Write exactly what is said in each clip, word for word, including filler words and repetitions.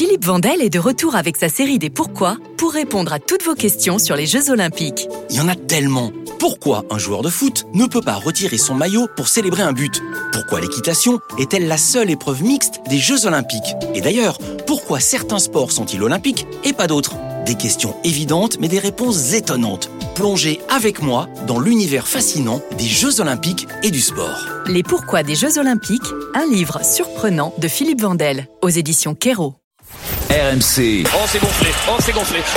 Philippe Vandel est de retour avec sa série des Pourquoi pour répondre à toutes vos questions sur les Jeux Olympiques. Il y en a tellement. Pourquoi un joueur de foot ne peut pas retirer son maillot pour célébrer un but ? Pourquoi l'équitation est-elle la seule épreuve mixte des Jeux Olympiques ? Et d'ailleurs, pourquoi certains sports sont-ils olympiques et pas d'autres ? Des questions évidentes mais des réponses étonnantes. Plongez avec moi dans l'univers fascinant des Jeux Olympiques et du sport. Les Pourquoi des Jeux Olympiques, un livre surprenant de Philippe Vandel, aux éditions Kero. R M C. Oh, c'est gonflé. Oh, c'est gonflé. Oh,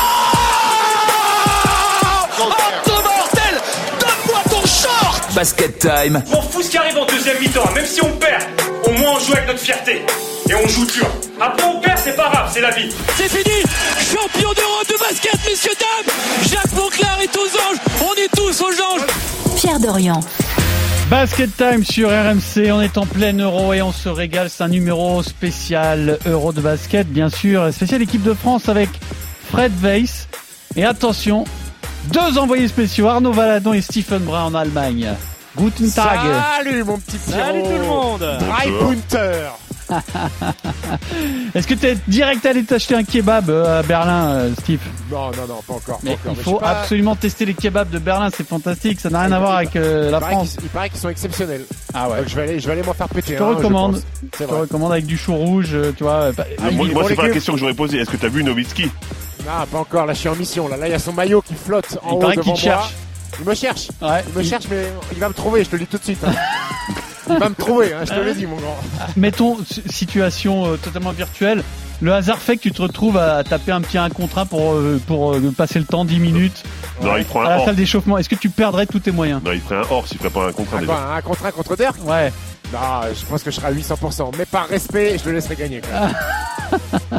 oh de mortel. Donne-moi ton short. Basket Time. On fout ce qui arrive en deuxième mi-temps. Même si on perd, au moins on joue avec notre fierté. Et on joue dur. Après on perd, c'est pas grave, c'est la vie. C'est fini. Champion d'Europe de basket, messieurs, dames. Jacques Monclar est aux anges. On est tous aux anges. Pierre Dorian. Basket Time sur R M C, on est en plein Euro et on se régale, c'est un numéro spécial Euro de basket, bien sûr, spécial équipe de France avec Fred Weiss. Et attention, deux envoyés spéciaux, Arnaud Valadon et Stephen Brun en Allemagne. Guten Tag. Salut mon petit Pierrot. Salut tout le monde. Drei Punter. Est-ce que tu es direct allé t'acheter un kebab à Berlin, Steve ? Non, non, non, pas encore. Pas Mais encore. il Mais faut pas... absolument tester les kebabs de Berlin, c'est fantastique, ça n'a rien à voir avec euh, la il France. Il paraît qu'ils sont exceptionnels. Ah ouais. Donc je vais aller, je vais aller m'en faire péter. Je te hein, recommande. Je, je te recommande avec du chou rouge, tu vois. Bah, Ah, moi, moi c'est pas légumes. la question que j'aurais posée. Est-ce que t'as vu Nowitzki ? Non, pas encore. Là, je suis en mission. Là, là, il y a son maillot qui flotte en il haut paraît devant qu'il moi. cherche. Il me cherche. Ouais. Il me cherche, mais il va me trouver. Je te le dis tout de suite. Hein. Il va me trouver. Hein, je te le dis, mon grand. Mettons situation euh, totalement virtuelle. Le hasard fait que tu te retrouves à taper un petit un contre un pour euh, pour euh, passer le temps dix minutes Non, il prend à un la hors. salle d'échauffement. Est-ce que tu perdrais tous tes moyens ? Non, il ferait un hors s'il ferait pas un contrat Ah, déjà. quoi, un contre un contre Dirk. Ouais. Non, je pense que je serai à huit cents pour cent. Mais par respect, je le laisserai gagner. Quand même.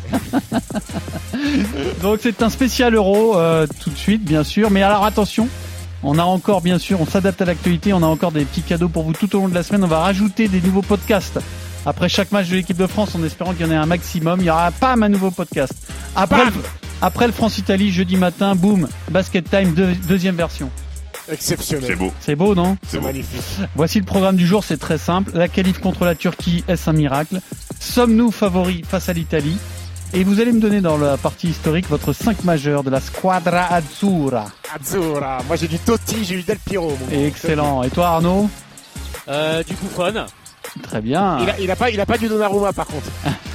Donc c'est un spécial Euro euh, tout de suite, bien sûr. Mais alors attention, on a encore, bien sûr, on s'adapte à l'actualité. On a encore des petits cadeaux pour vous tout au long de la semaine. On va rajouter des nouveaux podcasts après chaque match de l'équipe de France, en espérant qu'il y en ait un maximum. Il y aura pas un nouveau podcast. Après, le, après le France-Italie, jeudi matin, boum, Basket Time, deux, deuxième version. Exceptionnel. C'est beau. C'est beau, non ? C'est C'est beau. magnifique. Voici le programme du jour, c'est très simple. La qualif contre la Turquie, est-ce un miracle ? Sommes-nous favoris face à l'Italie ? Et vous allez me donner dans la partie historique votre cinq majeur de la Squadra Azzurra. Azzurra. Moi, j'ai du Totti, j'ai eu Del Piero. Mon grand. Excellent. Et toi, Arnaud ? Euh, du coup, fun. Très bien. Il a, il a pas, il a pas du Donnarumma par contre.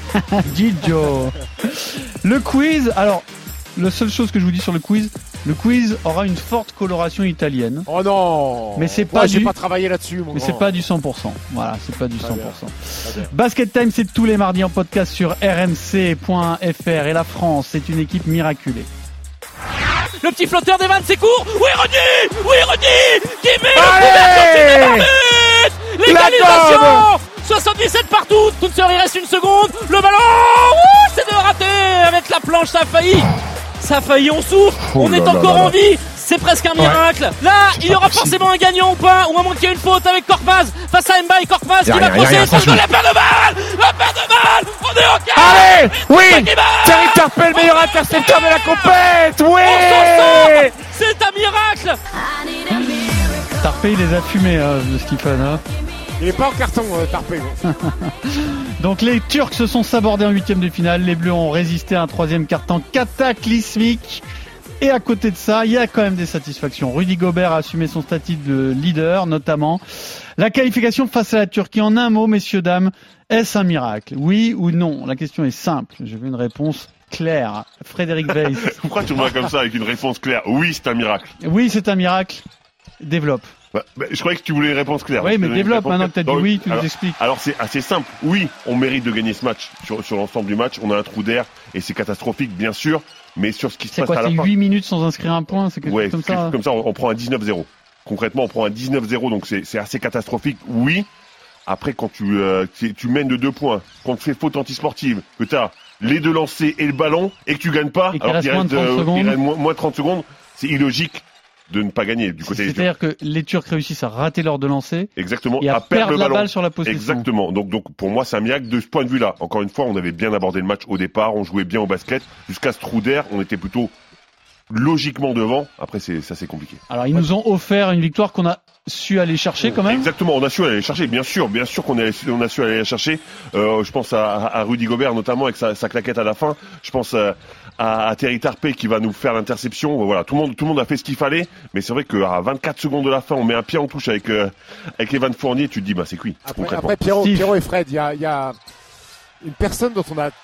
Gigio. Le quiz. Alors, la seule chose que je vous dis sur le quiz, le quiz aura une forte coloration italienne. Oh non. Mais c'est Moi, pas j'ai du- pas travaillé là-dessus, mon Mais grand. c'est pas du cent pour cent. Voilà, c'est pas du Très cent bien. pour cent. Très bien. Basket Time, c'est tous les mardis en podcast sur r m c point f r. Et la France, c'est une équipe miraculée. Le petit flotteur d'Evan, c'est court. Oui, Rudy. Oui, Rudy. Qui met Allez le but. L'égalisation. soixante-dix-sept partout. Tounser, il reste une seconde. Le ballon. Ouh, c'est de raté. Avec la planche, ça a failli. Ça a failli, on souffre. Oh on là est là encore là en là. vie. C'est presque un miracle. Là, il y aura forcément un gagnant ou pas, ou à moins qu'il y ait une faute avec Korkmaz face à Mbaye. Korkmaz qui Y a va rien, y a crosser. rien, Ça se donne la paire de balles. La paire de balles. On est au quart. Allez, oui. Qui marque. Terry Tarpey, le meilleur intercepteur de la compète. On s'en Oui. sort. C'est un miracle. Tarpey, il les a fumés, hein, de Stephen. Hein. Il est pas en carton, euh, Tarpey. non. Donc les Turcs se sont sabordés en huitième de finale. Les Bleus ont résisté à un troisième quart-temps cataclysmique. Et à côté de ça, il y a quand même des satisfactions. Rudy Gobert a assumé son statut de leader, notamment. La qualification face à la Turquie, en un mot, messieurs, dames, est-ce un miracle ? Oui ou non ? La question est simple. Je veux une réponse claire. Frédéric Weiss. Pourquoi tu me vois comme ça avec une réponse claire ? Oui, c'est un miracle. Oui, c'est un miracle. Développe. Bah, bah, je croyais que tu voulais une réponse claire. Oui, Je mais te donne une développe. réponse Maintenant que tu as claire. dit Donc, oui, tu nous alors- expliques. Alors c'est assez simple. Oui, on mérite de gagner ce match sur, sur l'ensemble du match. On a un trou d'air et c'est catastrophique, bien sûr. Mais sur ce qui se C'est passe quoi, à la c'est fin, huit minutes sans inscrire un point ? C'est quelque ouais, chose comme quelque ça chose comme ça, on, on prend un dix-neuf zéro. Concrètement, on prend un dix-neuf zéro, donc c'est, c'est assez catastrophique. Oui. Après, quand tu, euh, tu, tu mènes de deux points, quand tu fais faute antisportive, que tu as les deux lancers et le ballon et que tu gagnes pas, Et qu'il reste qu'il moins de trente euh, secondes. il reste moins, moins de trente secondes, c'est illogique de ne pas gagner du côté des Turcs. C'est-à-dire que les Turcs réussissent à rater l'heure de lancer Exactement, et à, à perdre perdre le la ballon. balle sur la possession. Exactement. Donc, donc, pour moi, c'est un miracle de ce point de vue-là. Encore une fois, on avait bien abordé le match au départ, on jouait bien au basket. Jusqu'à ce trou d'air, on était plutôt logiquement devant. Après, c'est ça, c'est compliqué. Alors, ils nous ont offert une victoire qu'on a su aller chercher quand même. Exactement, on a su aller chercher, bien sûr, bien sûr qu'on a, on a su aller la chercher. Euh, je pense à, à Rudy Gobert notamment avec sa, sa claquette à la fin. Je pense à, à, à Terry Tarpey qui va nous faire l'interception. Voilà, tout le monde, tout le monde a fait ce qu'il fallait, mais c'est vrai qu'à vingt-quatre secondes de la fin, on met un pied en touche avec euh, avec Evan Fournier. Tu te dis, bah c'est cuit. Après, après Pierrot, Pierrot et Fred, il y a, y a une personne dont on a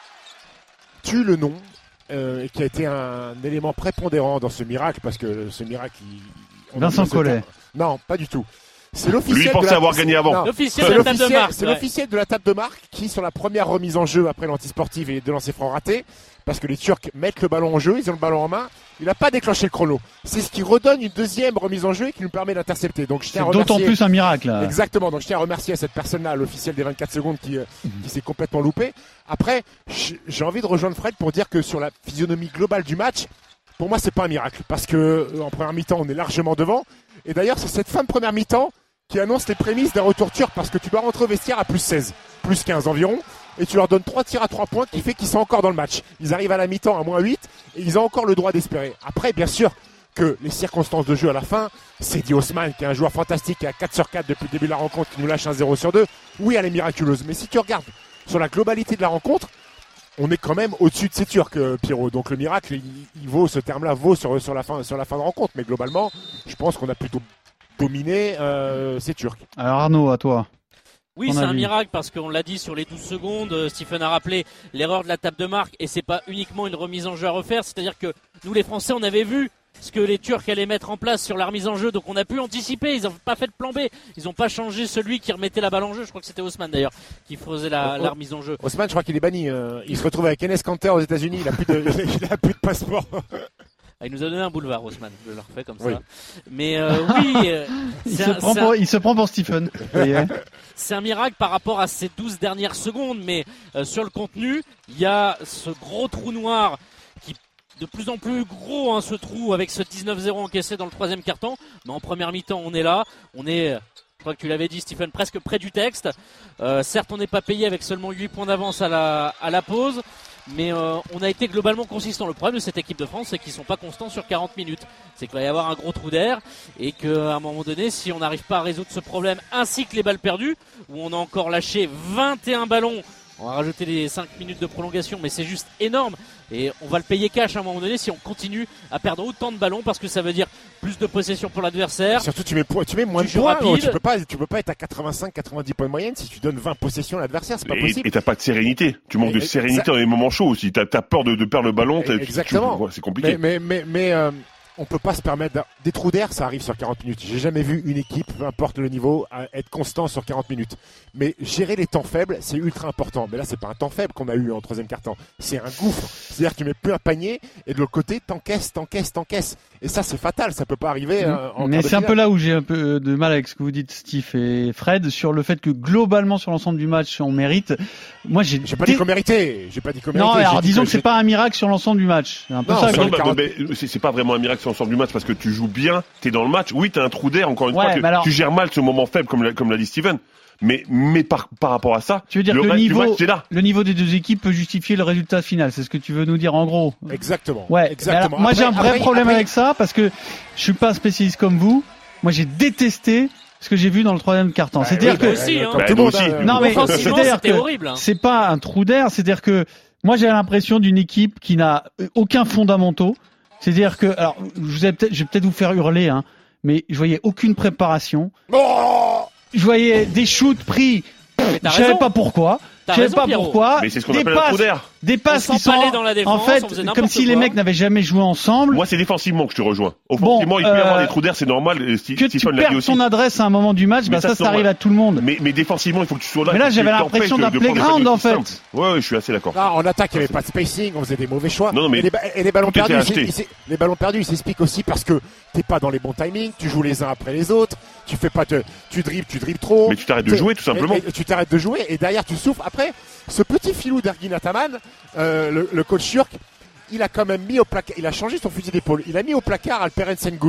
tué le nom. Euh, et qui a été un élément prépondérant dans ce miracle, parce que ce miracle... Il, Vincent Collet. Non, pas du tout. C'est l'officiel. Lui, il pensait la... avoir gagné avant. Non, l'officiel c'est de la table de marque. C'est ouais. l'officiel de la table de marque qui, sur la première remise en jeu après l'antisportive et les deux lancers francs ratés, parce que les Turcs mettent le ballon en jeu, ils ont le ballon en main, il n'a pas déclenché le chrono. C'est ce qui redonne une deuxième remise en jeu et qui nous permet d'intercepter. Donc je tiens c'est à remercier... d'autant plus un miracle. Là. Exactement. Donc je tiens à remercier cette personne-là, l'officiel des vingt-quatre secondes qui, euh, qui s'est complètement loupé. Après, j'ai envie de rejoindre Fred pour dire que sur la physionomie globale du match, pour moi c'est pas un miracle, parce que euh, en première mi-temps on est largement devant. Et d'ailleurs c'est cette fin de première mi-temps qui annonce les prémices d'un retour turc, parce que tu dois rentrer au vestiaire à plus seize, plus quinze environ. Et tu leur donnes trois tirs à trois points qui fait qu'ils sont encore dans le match. Ils arrivent à la mi-temps à moins huit et ils ont encore le droit d'espérer. Après, bien sûr que les circonstances de jeu à la fin, c'est Di Osman qui est un joueur fantastique, qui a quatre sur quatre depuis le début de la rencontre, qui nous lâche un zéro sur deux. Oui, elle est miraculeuse. Mais si tu regardes sur la globalité de la rencontre, on est quand même au-dessus de ces Turcs, Pierrot. Donc le miracle, il, il vaut, ce terme-là vaut sur, sur, la fin, sur la fin de rencontre. Mais globalement, je pense qu'on a plutôt dominé euh, ces Turcs. Alors Arnaud, à toi. Oui, c'est un miracle parce qu'on l'a dit sur les douze secondes, euh, Stephen a rappelé l'erreur de la table de marque et c'est pas uniquement une remise en jeu à refaire, c'est-à-dire que nous les Français on avait vu ce que les Turcs allaient mettre en place sur la remise en jeu, donc on a pu anticiper, ils n'ont pas fait de plan B, ils n'ont pas changé celui qui remettait la balle en jeu, je crois que c'était Osman d'ailleurs qui faisait la, oh, la remise en jeu. Osman, je crois qu'il est banni, euh, il se retrouve avec Enes Kanter aux États-Unis, il a plus de, il a plus de passeport. Ah, il nous a donné un boulevard, Osman, je le refais comme oui. ça. Mais euh, oui, euh, il, se un, prend pour, un... il se prend pour Stephen. C'est un miracle par rapport à ces douze dernières secondes, mais euh, sur le contenu, il y a ce gros trou noir qui de plus en plus gros, hein, ce trou avec ce dix-neuf zéro encaissé dans le troisième quart-temps. Mais en première mi-temps, on est là, on est... Je crois que tu l'avais dit, Stephen, presque près du texte. Euh, certes, on n'est pas payé avec seulement huit points d'avance à la, à la pause. Mais euh, on a été globalement consistant. Le problème de cette équipe de France, c'est qu'ils sont pas constants sur quarante minutes. C'est qu'il va y avoir un gros trou d'air et qu'à un moment donné, si on n'arrive pas à résoudre ce problème, ainsi que les balles perdues, où on a encore lâché vingt et un ballons, on va rajouter les cinq minutes de prolongation, mais c'est juste énorme. Et on va le payer cash à un moment donné si on continue à perdre autant de ballons, parce que ça veut dire plus de possession pour l'adversaire. Surtout tu mets, tu mets moins de points, tu peux pas, tu peux pas être à quatre-vingt-cinq quatre-vingt-dix points de moyenne si tu donnes vingt possessions à l'adversaire, c'est pas et, possible. Et t'as pas de sérénité, tu manques et, de sérénité exa- dans les moments chauds aussi, t'as, t'as peur de, de perdre le ballon, t'as, exactement. Tu, tu, c'est compliqué. Mais, mais, mais, mais euh, on peut pas se permettre des trous d'air, ça arrive sur quarante minutes. J'ai jamais vu une équipe, peu importe le niveau, être constant sur quarante minutes. Mais gérer les temps faibles, c'est ultra important. Mais là, c'est pas un temps faible qu'on a eu en troisième quart-temps. C'est un gouffre. C'est-à-dire que tu mets plus un panier et de l'autre côté, t'encaisses, t'encaisses, t'encaisses. Et ça, c'est fatal. Ça peut pas arriver. Mmh. Euh, en Mais c'est un peu là où j'ai un peu de mal avec ce que vous dites, Steve et Fred, sur le fait que globalement sur l'ensemble du match, on mérite. Moi, j'ai. J'ai pas dit qu'on méritait. J'ai pas dit qu'on méritait. Non, alors disons que, que c'est pas un miracle sur l'ensemble du match. C'est un peu non, ça. Non, bah, mais c'est, c'est pas vraiment un miracle sur l'ensemble du match parce que tu joues bien, t'es dans le match. Oui, t'as un trou d'air. Encore une ouais, fois, que alors... tu gères mal ce moment faible, comme l'a, comme l'a dit Steven. Mais, mais par, par rapport à ça, tu veux dire le, le niveau, match, c'est là. le niveau des deux équipes peut justifier le résultat final. C'est ce que tu veux nous dire en gros. Exactement. Ouais. Exactement. Alors, moi, après, j'ai un vrai après, problème après... avec ça parce que je suis pas un spécialiste comme vous. Moi, j'ai détesté ce que j'ai vu dans le troisième quart-temps. Bah, c'est-à-dire oui, que aussi, hein. bah, tout le monde. Euh, non, mais c'est-à-dire que horrible, hein. C'est pas un trou d'air. C'est-à-dire que moi, j'ai l'impression d'une équipe qui n'a aucun fondamentaux. C'est-à-dire que, alors, je, vous ai peut-être, je vais peut-être vous faire hurler, hein, mais je voyais aucune préparation. Oh je voyais des shoots pris. Je savais pas pourquoi. Je savais pas Pierrot. pourquoi. Mais c'est ce qu'on des appelle passes, un trou d'air. Des passes qui sont dans la défense, en fait comme si quoi. les mecs n'avaient jamais joué ensemble. Moi, c'est défensivement que je te rejoins. Offensivement, bon, il peut y euh, avoir des trous d'air, c'est normal. Que Stephen tu l'a dit perds aussi. ton adresse à un moment du match, mais bah ça, ça, ça arrive à tout le monde. Mais, mais défensivement, il faut que tu sois là. Mais là, j'avais l'impression d'un playground en fait. Ouais, ouais, je suis assez d'accord. Ah, en attaque, il n'y avait pas de spacing, on faisait des mauvais choix. Non, non, mais et, les, et les ballons perdus, acheté. il, il, les ballons perdus, ils s'expliquent aussi parce que t'es pas dans les bons timings, tu joues les uns après les autres, tu fais pas te, tu dribbles, tu dribbles trop. Mais tu t'arrêtes de jouer, tout simplement. Et, et, tu t'arrêtes de jouer et derrière tu souffres. Après, ce petit filou d'Ergin Ataman, euh, le, le coach turc, il a quand même mis au placard, il a changé son fusil d'épaule. Il a mis au placard Alperen Sengun,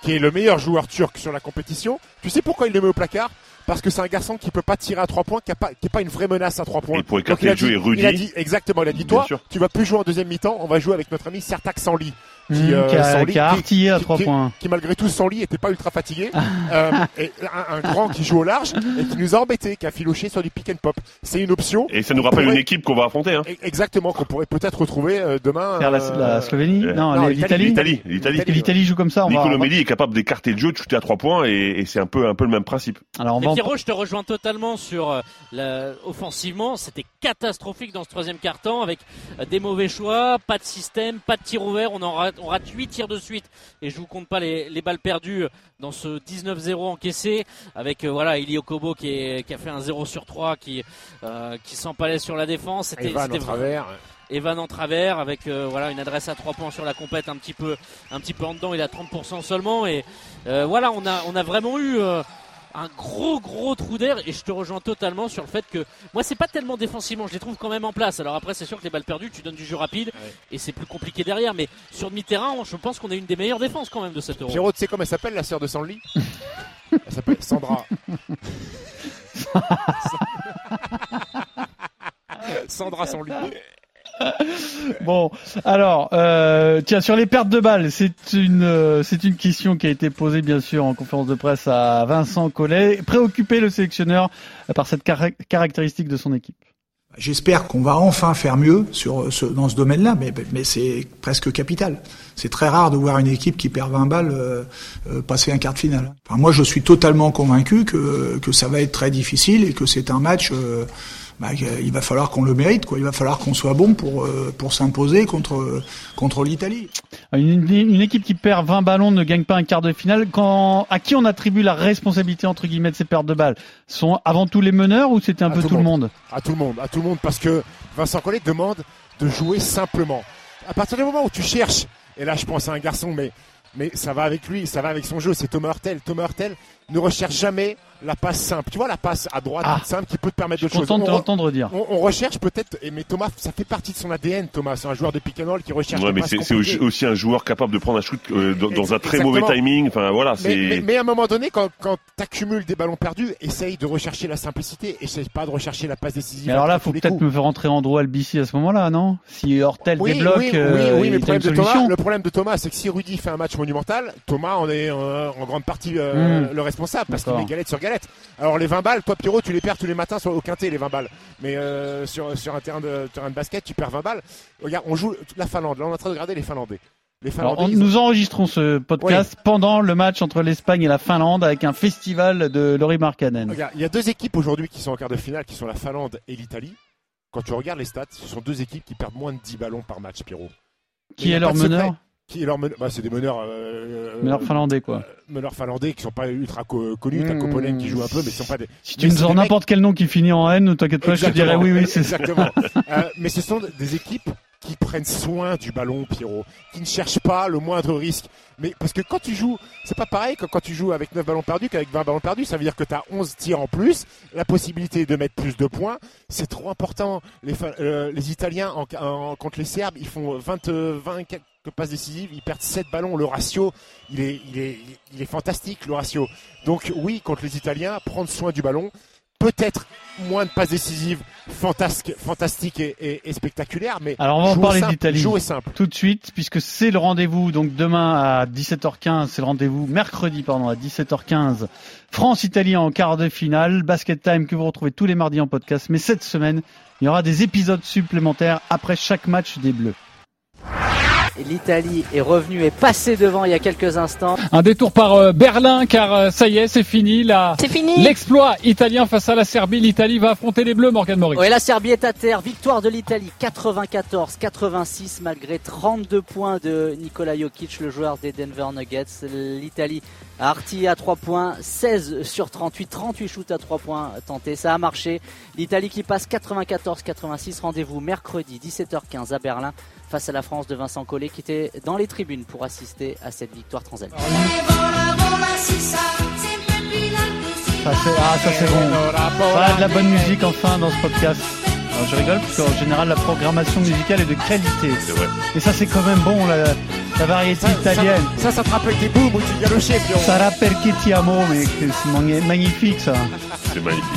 qui est le meilleur joueur turc sur la compétition. Tu sais pourquoi il le met au placard? Parce que c'est un garçon qui peut pas tirer à trois points, qui a pas, qui est pas une vraie menace à trois points. Et pour écarter le jeu et Rudy. Il a dit, exactement, il a dit, toi, tu vas plus jouer en deuxième mi-temps, on va jouer avec notre ami Sertac Sanli. Qui, mmh, euh, qui, a, Sanli, qui a artillé à trois qui, points. Qui, qui malgré tout, Sanli était pas ultra fatigué. euh, et un, un grand qui joue au large et qui nous a embêtés, qui a filoché sur du pick and pop. C'est une option. Et ça nous rappelle pourrait... une équipe qu'on va affronter. Hein. Exactement, qu'on pourrait peut-être retrouver euh, demain. Vers la, euh... la Slovénie, euh... non, non l'Italie. L'Italie, l'Italie. L'Italie joue comme ça. Nicolo Melli est capable d'écarter le jeu, de shooter à trois points, et, et c'est un peu, un peu le même principe. Alors, on va. Pierrot, je te rejoins totalement sur euh, la... offensivement, c'était catastrophique dans ce troisième quart-temps avec euh, des mauvais choix, pas de système, pas de tir ouvert. On en rate, on rate huit tirs de suite et je vous compte pas les, les balles perdues dans ce dix-neuf zéro encaissé avec euh, voilà Eli Okobo qui, est, qui a fait un zéro sur trois qui, euh, qui s'empalait sur la défense. C'était, Evan c'était en travers. Evan en travers avec euh, voilà une adresse à trois points sur la compète un petit peu un petit peu en dedans. Il a trente pour cent seulement et euh, voilà on a on a vraiment eu euh, un gros gros trou d'air et je te rejoins totalement sur le fait que moi c'est pas tellement défensivement, je les trouve quand même en place. Alors après c'est sûr que les balles perdues tu donnes du jeu rapide ouais. et c'est plus compliqué derrière, mais sur demi-terrain je pense qu'on a une des meilleures défenses quand même de cette Euro. Pierrot, tu sais comment elle s'appelle la sœur de Sanli? Elle s'appelle Sandra. Sandra Sanli. Bon, alors, euh, tiens, sur les pertes de balles, c'est une, euh, c'est une question qui a été posée bien sûr en conférence de presse à Vincent Collet. Préoccupé le sélectionneur par cette car- caractéristique de son équipe. J'espère qu'on va enfin faire mieux sur ce, dans ce domaine-là, mais, mais c'est presque capital. C'est très rare de voir une équipe qui perd vingt balles euh, euh, passer un quart de finale. Enfin, moi, je suis totalement convaincu que, que ça va être très difficile et que c'est un match... Euh, Bah, il va falloir qu'on le mérite, quoi. Il va falloir qu'on soit bon pour euh, pour s'imposer contre contre l'Italie. Une, une équipe qui perd vingt ballons ne gagne pas un quart de finale. Quand à qui on attribue la responsabilité entre guillemets de ces pertes de balles? Sont avant tout les meneurs ou c'était un à peu tout, tout le monde? À tout le monde, à tout le monde, parce que Vincent Collet demande de jouer simplement. À partir du moment où tu cherches, et là je pense à un garçon, mais mais ça va avec lui, ça va avec son jeu, c'est Thomas Hurtel. Thomas Hurtel ne recherche jamais la passe simple. Tu vois, la passe à droite ah, simple qui peut te permettre d'autres choses. Je suis content de t'entendre dire. On, on recherche peut-être, mais Thomas, ça fait partie de son A D N, Thomas. C'est un joueur de pick and roll qui recherche ouais, la mais passe c'est, c'est aussi un joueur capable de prendre un shoot euh, dans, dans un très mauvais timing. Enfin, voilà, c'est... Mais, mais, mais à un moment donné, quand, quand tu accumules des ballons perdus, essaye de rechercher la simplicité. Essaye pas de rechercher la passe décisive. Mais alors là, faut peut-être coups. me faire rentrer Andro Albici à ce moment-là, non? Si Hurtel oui, débloque, oui, euh, oui, oui, mais le problème, de Thomas, le problème de Thomas, c'est que si Rudy fait un match monumental, Thomas en est euh, en grande partie euh, mmh. le responsable parce D'accord. qu'il met galette sur galette. Alors les vingt balles, toi Pierrot, tu les perds tous les matins sur, au quintet, les vingt balles. Mais euh, sur, sur un terrain de, terrain de basket, tu perds vingt balles. Regarde, on joue la Finlande. Là, on est en train de regarder les Finlandais. Les Finlandais Alors, on, nous enregistrons ce podcast oui. pendant le match entre l'Espagne et la Finlande avec un festival de Lauri Markkanen. Regarde, il y a deux équipes aujourd'hui qui sont en quart de finale, qui sont la Finlande et l'Italie. Quand tu regardes les stats, ce sont deux équipes qui perdent moins de dix ballons par match, Pierrot. Qui est leur meneur? Qui est leur meneur bah, c'est des meneurs euh, meneurs finlandais quoi. Euh, meneurs finlandais qui sont pas ultra co- connus, mmh, t'as Koponen qui joue un peu mais ils sont pas des Si tu nous sors n'importe mecs... quel nom qui finit en N, ne t'inquiète pas, exactement, je te dirais oui oui, c'est exactement. euh, mais ce sont des équipes qui prennent soin du ballon, Pierrot, qui ne cherchent pas le moindre risque. Mais parce que quand tu joues, c'est pas pareil que quand tu joues avec neuf ballons perdus qu'avec vingt ballons perdus. Ça veut dire que tu as onze tirs en plus, la possibilité de mettre plus de points. C'est trop important. Les, euh, les Italiens en, en, contre les Serbes, ils font vingt, vingt passes décisives, ils perdent sept ballons. Le ratio, il est, il est, il est fantastique, le ratio. Donc oui, contre les Italiens, prendre soin du ballon. Peut-être moins de passes décisives, fantastique, fantastique et, et, et spectaculaire, mais alors on va en parler simple, d'Italie jouer simple tout de suite, puisque c'est le rendez-vous. Donc demain à dix-sept heures quinze, c'est le rendez-vous mercredi pardon à dix-sept heures quinze. France-Italie en quart de finale. Basket Time que vous retrouvez tous les mardis en podcast, mais cette semaine il y aura des épisodes supplémentaires après chaque match des Bleus. L'Italie est revenue et passée devant il y a quelques instants. Un détour par euh, Berlin car euh, ça y est, c'est fini. La... C'est fini. L'exploit italien face à la Serbie. L'Italie va affronter les Bleus, Morgan Morris. Oui, la Serbie est à terre. Victoire de l'Italie quatre-vingt-quatorze quatre-vingt-six malgré trente-deux points de Nikola Jokic, le joueur des Denver Nuggets. L'Italie a artillé à trois points, seize sur trente-huit, trente-huit shoots à trois points tentés. Ça a marché. L'Italie qui passe quatre-vingt-quatorze quatre-vingt-six. Rendez-vous mercredi dix-sept heures quinze à Berlin face à la France de Vincent Collet qui était dans les tribunes pour assister à cette victoire transalpine. Ça c'est, ah, ça c'est bon. Voilà de la bonne musique enfin dans ce podcast. Alors je rigole parce qu'en général la programmation musicale est de qualité. C'est vrai. Et ça c'est quand même bon. La, La variété Ça, italienne. Ça, ça, ça te rappelle des booms où tu galochais, Pierrot. Sarà perché ti amo, mais c'est magni- magnifique ça. C'est magnifique.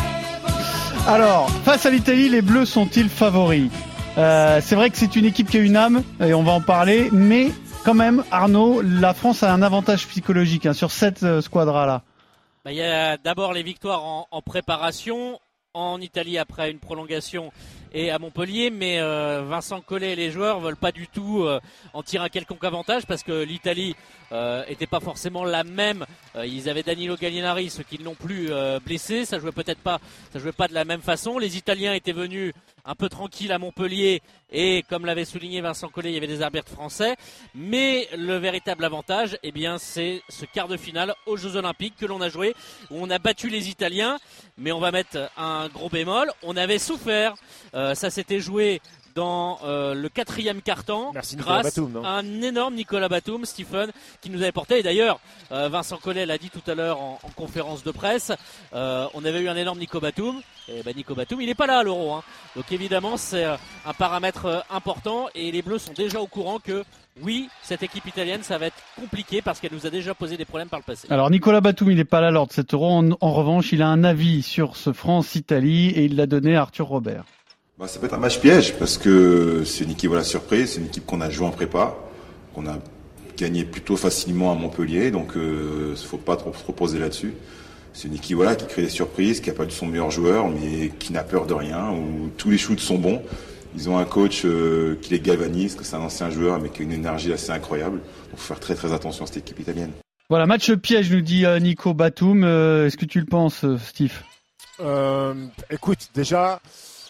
Alors, face à l'Italie, les Bleus sont-ils favoris? euh, C'est vrai que c'est une équipe qui a une âme, et on va en parler, mais quand même, Arnaud, la France a un avantage psychologique hein, sur cette euh, squadra-là. Bah, il y a d'abord les victoires en, en préparation, en Italie après une prolongation et à Montpellier, mais euh, Vincent Collet et les joueurs veulent pas du tout euh, en tirer un quelconque avantage parce que l'Italie euh, était pas forcément la même. Euh, ils avaient Danilo Gallinari, ceux qui ne l'ont plus euh, blessé, ça jouait peut-être pas, ça jouait pas de la même façon. Les Italiens étaient venus un peu tranquilles à Montpellier et comme l'avait souligné Vincent Collet, il y avait des arbitres français. Mais le véritable avantage, eh bien, c'est ce quart de finale aux Jeux Olympiques que l'on a joué, où on a battu les Italiens. Mais on va mettre un gros bémol, on avait souffert. Euh, ça s'était joué dans euh, le quatrième quart-temps grâce Batum, non à un énorme Nicolas Batum, Stephen, qui nous avait porté. Et d'ailleurs, euh, Vincent Collet l'a dit tout à l'heure en, en conférence de presse, euh, on avait eu un énorme Nico Batum. Et ben Nico Batum, il n'est pas là à l'Euro. Hein. Donc évidemment, c'est euh, un paramètre euh, important. Et les Bleus sont déjà au courant que oui, cette équipe italienne, ça va être compliqué parce qu'elle nous a déjà posé des problèmes par le passé. Alors Nicolas Batum, il n'est pas là lors de cet Euro. En, en revanche, il a un avis sur ce France-Italie et il l'a donné à Arthur Robert. Bah, ça peut être un match piège parce que c'est une équipe voilà, surprise, c'est une équipe qu'on a joué en prépa, qu'on a gagné plutôt facilement à Montpellier, donc il euh, ne faut pas trop se reposer là-dessus. C'est une équipe voilà, qui crée des surprises, qui n'a pas du son meilleur joueur, mais qui n'a peur de rien, où tous les shoots sont bons. Ils ont un coach euh, qui les galvanise, que c'est un ancien joueur, mais qui a une énergie assez incroyable. Donc il faut faire très très attention à cette équipe italienne. Voilà, match piège, nous dit euh, Nico Batum. Euh, est-ce que tu le penses, euh, Steve? euh, Écoute, déjà...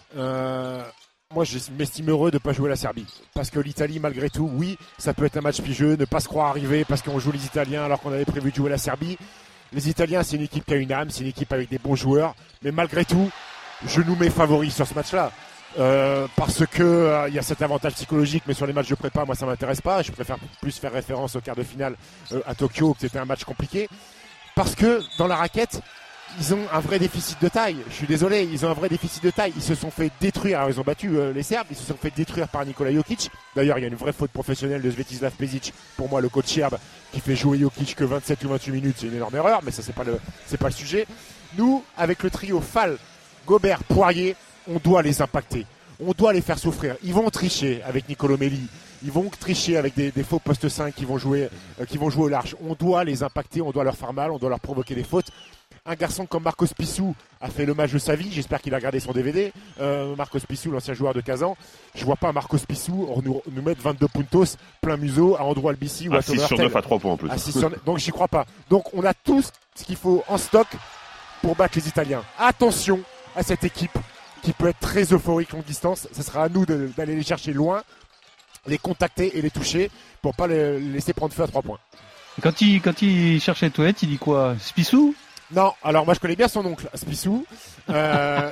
Euh, moi je m'estime heureux de ne pas jouer la Serbie parce que l'Italie malgré tout, oui ça peut être un match piégeux, ne pas se croire arriver parce qu'on joue les Italiens alors qu'on avait prévu de jouer la Serbie. Les Italiens c'est une équipe qui a une âme, c'est une équipe avec des bons joueurs, mais malgré tout je nous mets favoris sur ce match là euh, parce que il euh, y a cet avantage psychologique, mais sur les matchs de prépa moi ça m'intéresse pas, je préfère plus faire référence au quart de finale euh, à Tokyo, que c'était un match compliqué parce que dans la raquette ils ont un vrai déficit de taille. Je suis désolé, ils ont un vrai déficit de taille. Ils se sont fait détruire. Alors, ils ont battu euh, les Serbes. Ils se sont fait détruire par Nikola Jokic. D'ailleurs, il y a une vraie faute professionnelle de Svetislav Pešić. Pour moi, le coach serbe qui fait jouer Jokic que vingt-sept ou vingt-huit minutes, c'est une énorme erreur. Mais ça, c'est pas le, c'est pas le sujet. Nous, avec le trio Fall, Gobert, Poirier, on doit les impacter. On doit les faire souffrir. Ils vont tricher avec Nicolo Melli. Ils vont tricher avec des, des faux postes cinq qui vont jouer, euh, qui vont jouer au large. On doit les impacter. On doit leur faire mal. On doit leur provoquer des fautes. Un garçon comme Marcos Pissou a fait le match de sa vie. J'espère qu'il a regardé son D V D. Euh, Marcos Pissou, l'ancien joueur de Kazan. Je vois pas Marcos Pissou nous, nous mettre vingt-deux puntos plein museau à Andrew Albissi ou à, à six sur neuf à trois points en plus. À six sur neuf, donc j'y crois pas. Donc on a tout ce qu'il faut en stock pour battre les Italiens. Attention à cette équipe qui peut être très euphorique longue distance. Ce sera à nous de, d'aller les chercher loin, les contacter et les toucher pour pas les laisser prendre feu à trois points. Quand il, quand il cherche les toilettes, il dit quoi? Spissou? Non, alors moi je connais bien son oncle, Spissou. Euh...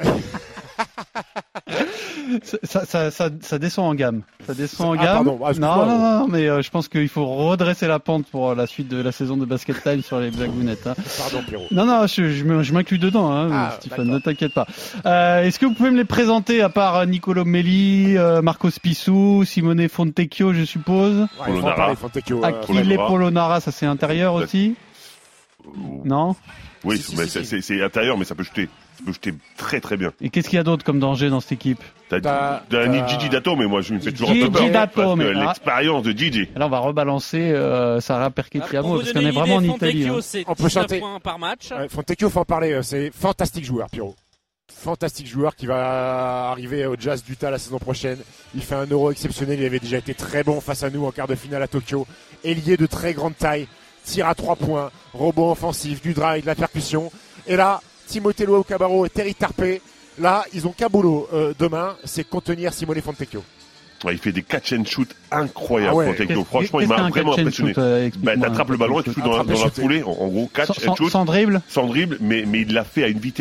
ça, ça, ça, ça descend en gamme. Ça descend en ah, gamme. Pardon, ah, non, non, non, mais euh, je pense qu'il faut redresser la pente pour la suite de la saison de Basket Time sur les Blagounettes. Hein. Pardon, Pierrot. Non, non, je, je, je m'inclus dedans, hein, ah, Stephen, ne t'inquiète pas. Euh, est-ce que vous pouvez me les présenter à part Nicolo Melli, euh, Marcos Pissou, Simone Fontecchio, je suppose? Ouais, Polonara. Fontecchio, euh, Achille Polonara, ça c'est intérieur ouais. aussi? Non? Oui, si, mais si, c'est, si. c'est, c'est intérieur, mais ça peut jeter. Ça peut jeter très très bien. Et qu'est-ce qu'il y a d'autre comme danger dans cette équipe? T'as, t'as, t'as, t'as Gigi Dato, mais moi je me fais toujours un peu peur. Dato, mais l'expérience de Gigi. Là, on va rebalancer euh, Sarah Perché-Tiamo parce qu'on est vraiment en Italie. Hein. C'est on peut chanter. Points par match. Ouais, Fontecchio, faut en parler. C'est fantastique joueur, Pierrot. Fantastique joueur qui va arriver au Jazz d'Utah la saison prochaine. Il fait un euro exceptionnel. Il avait déjà été très bon face à nous en quart de finale à Tokyo. Ailier de très grande taille. Tir à trois points, rebond offensif, du drive, de la percussion. Et là, Timothée Luau-Cabarro et Terry Tarpey, là, ils ont qu'un boulot euh, demain, c'est contenir Simone Fontecchio. Ouais, il fait des catch and shoot incroyables, ah ouais. Fontecchio. Franchement, Qu'est-ce il m'a vraiment impressionné. Shoot, euh, bah, t'attrapes le ballon et tu shoots dans, dans la foulée. En, en gros, catch sans, and shoot. Sans dribble. Sans dribble, mais, mais il l'a fait à une vitesse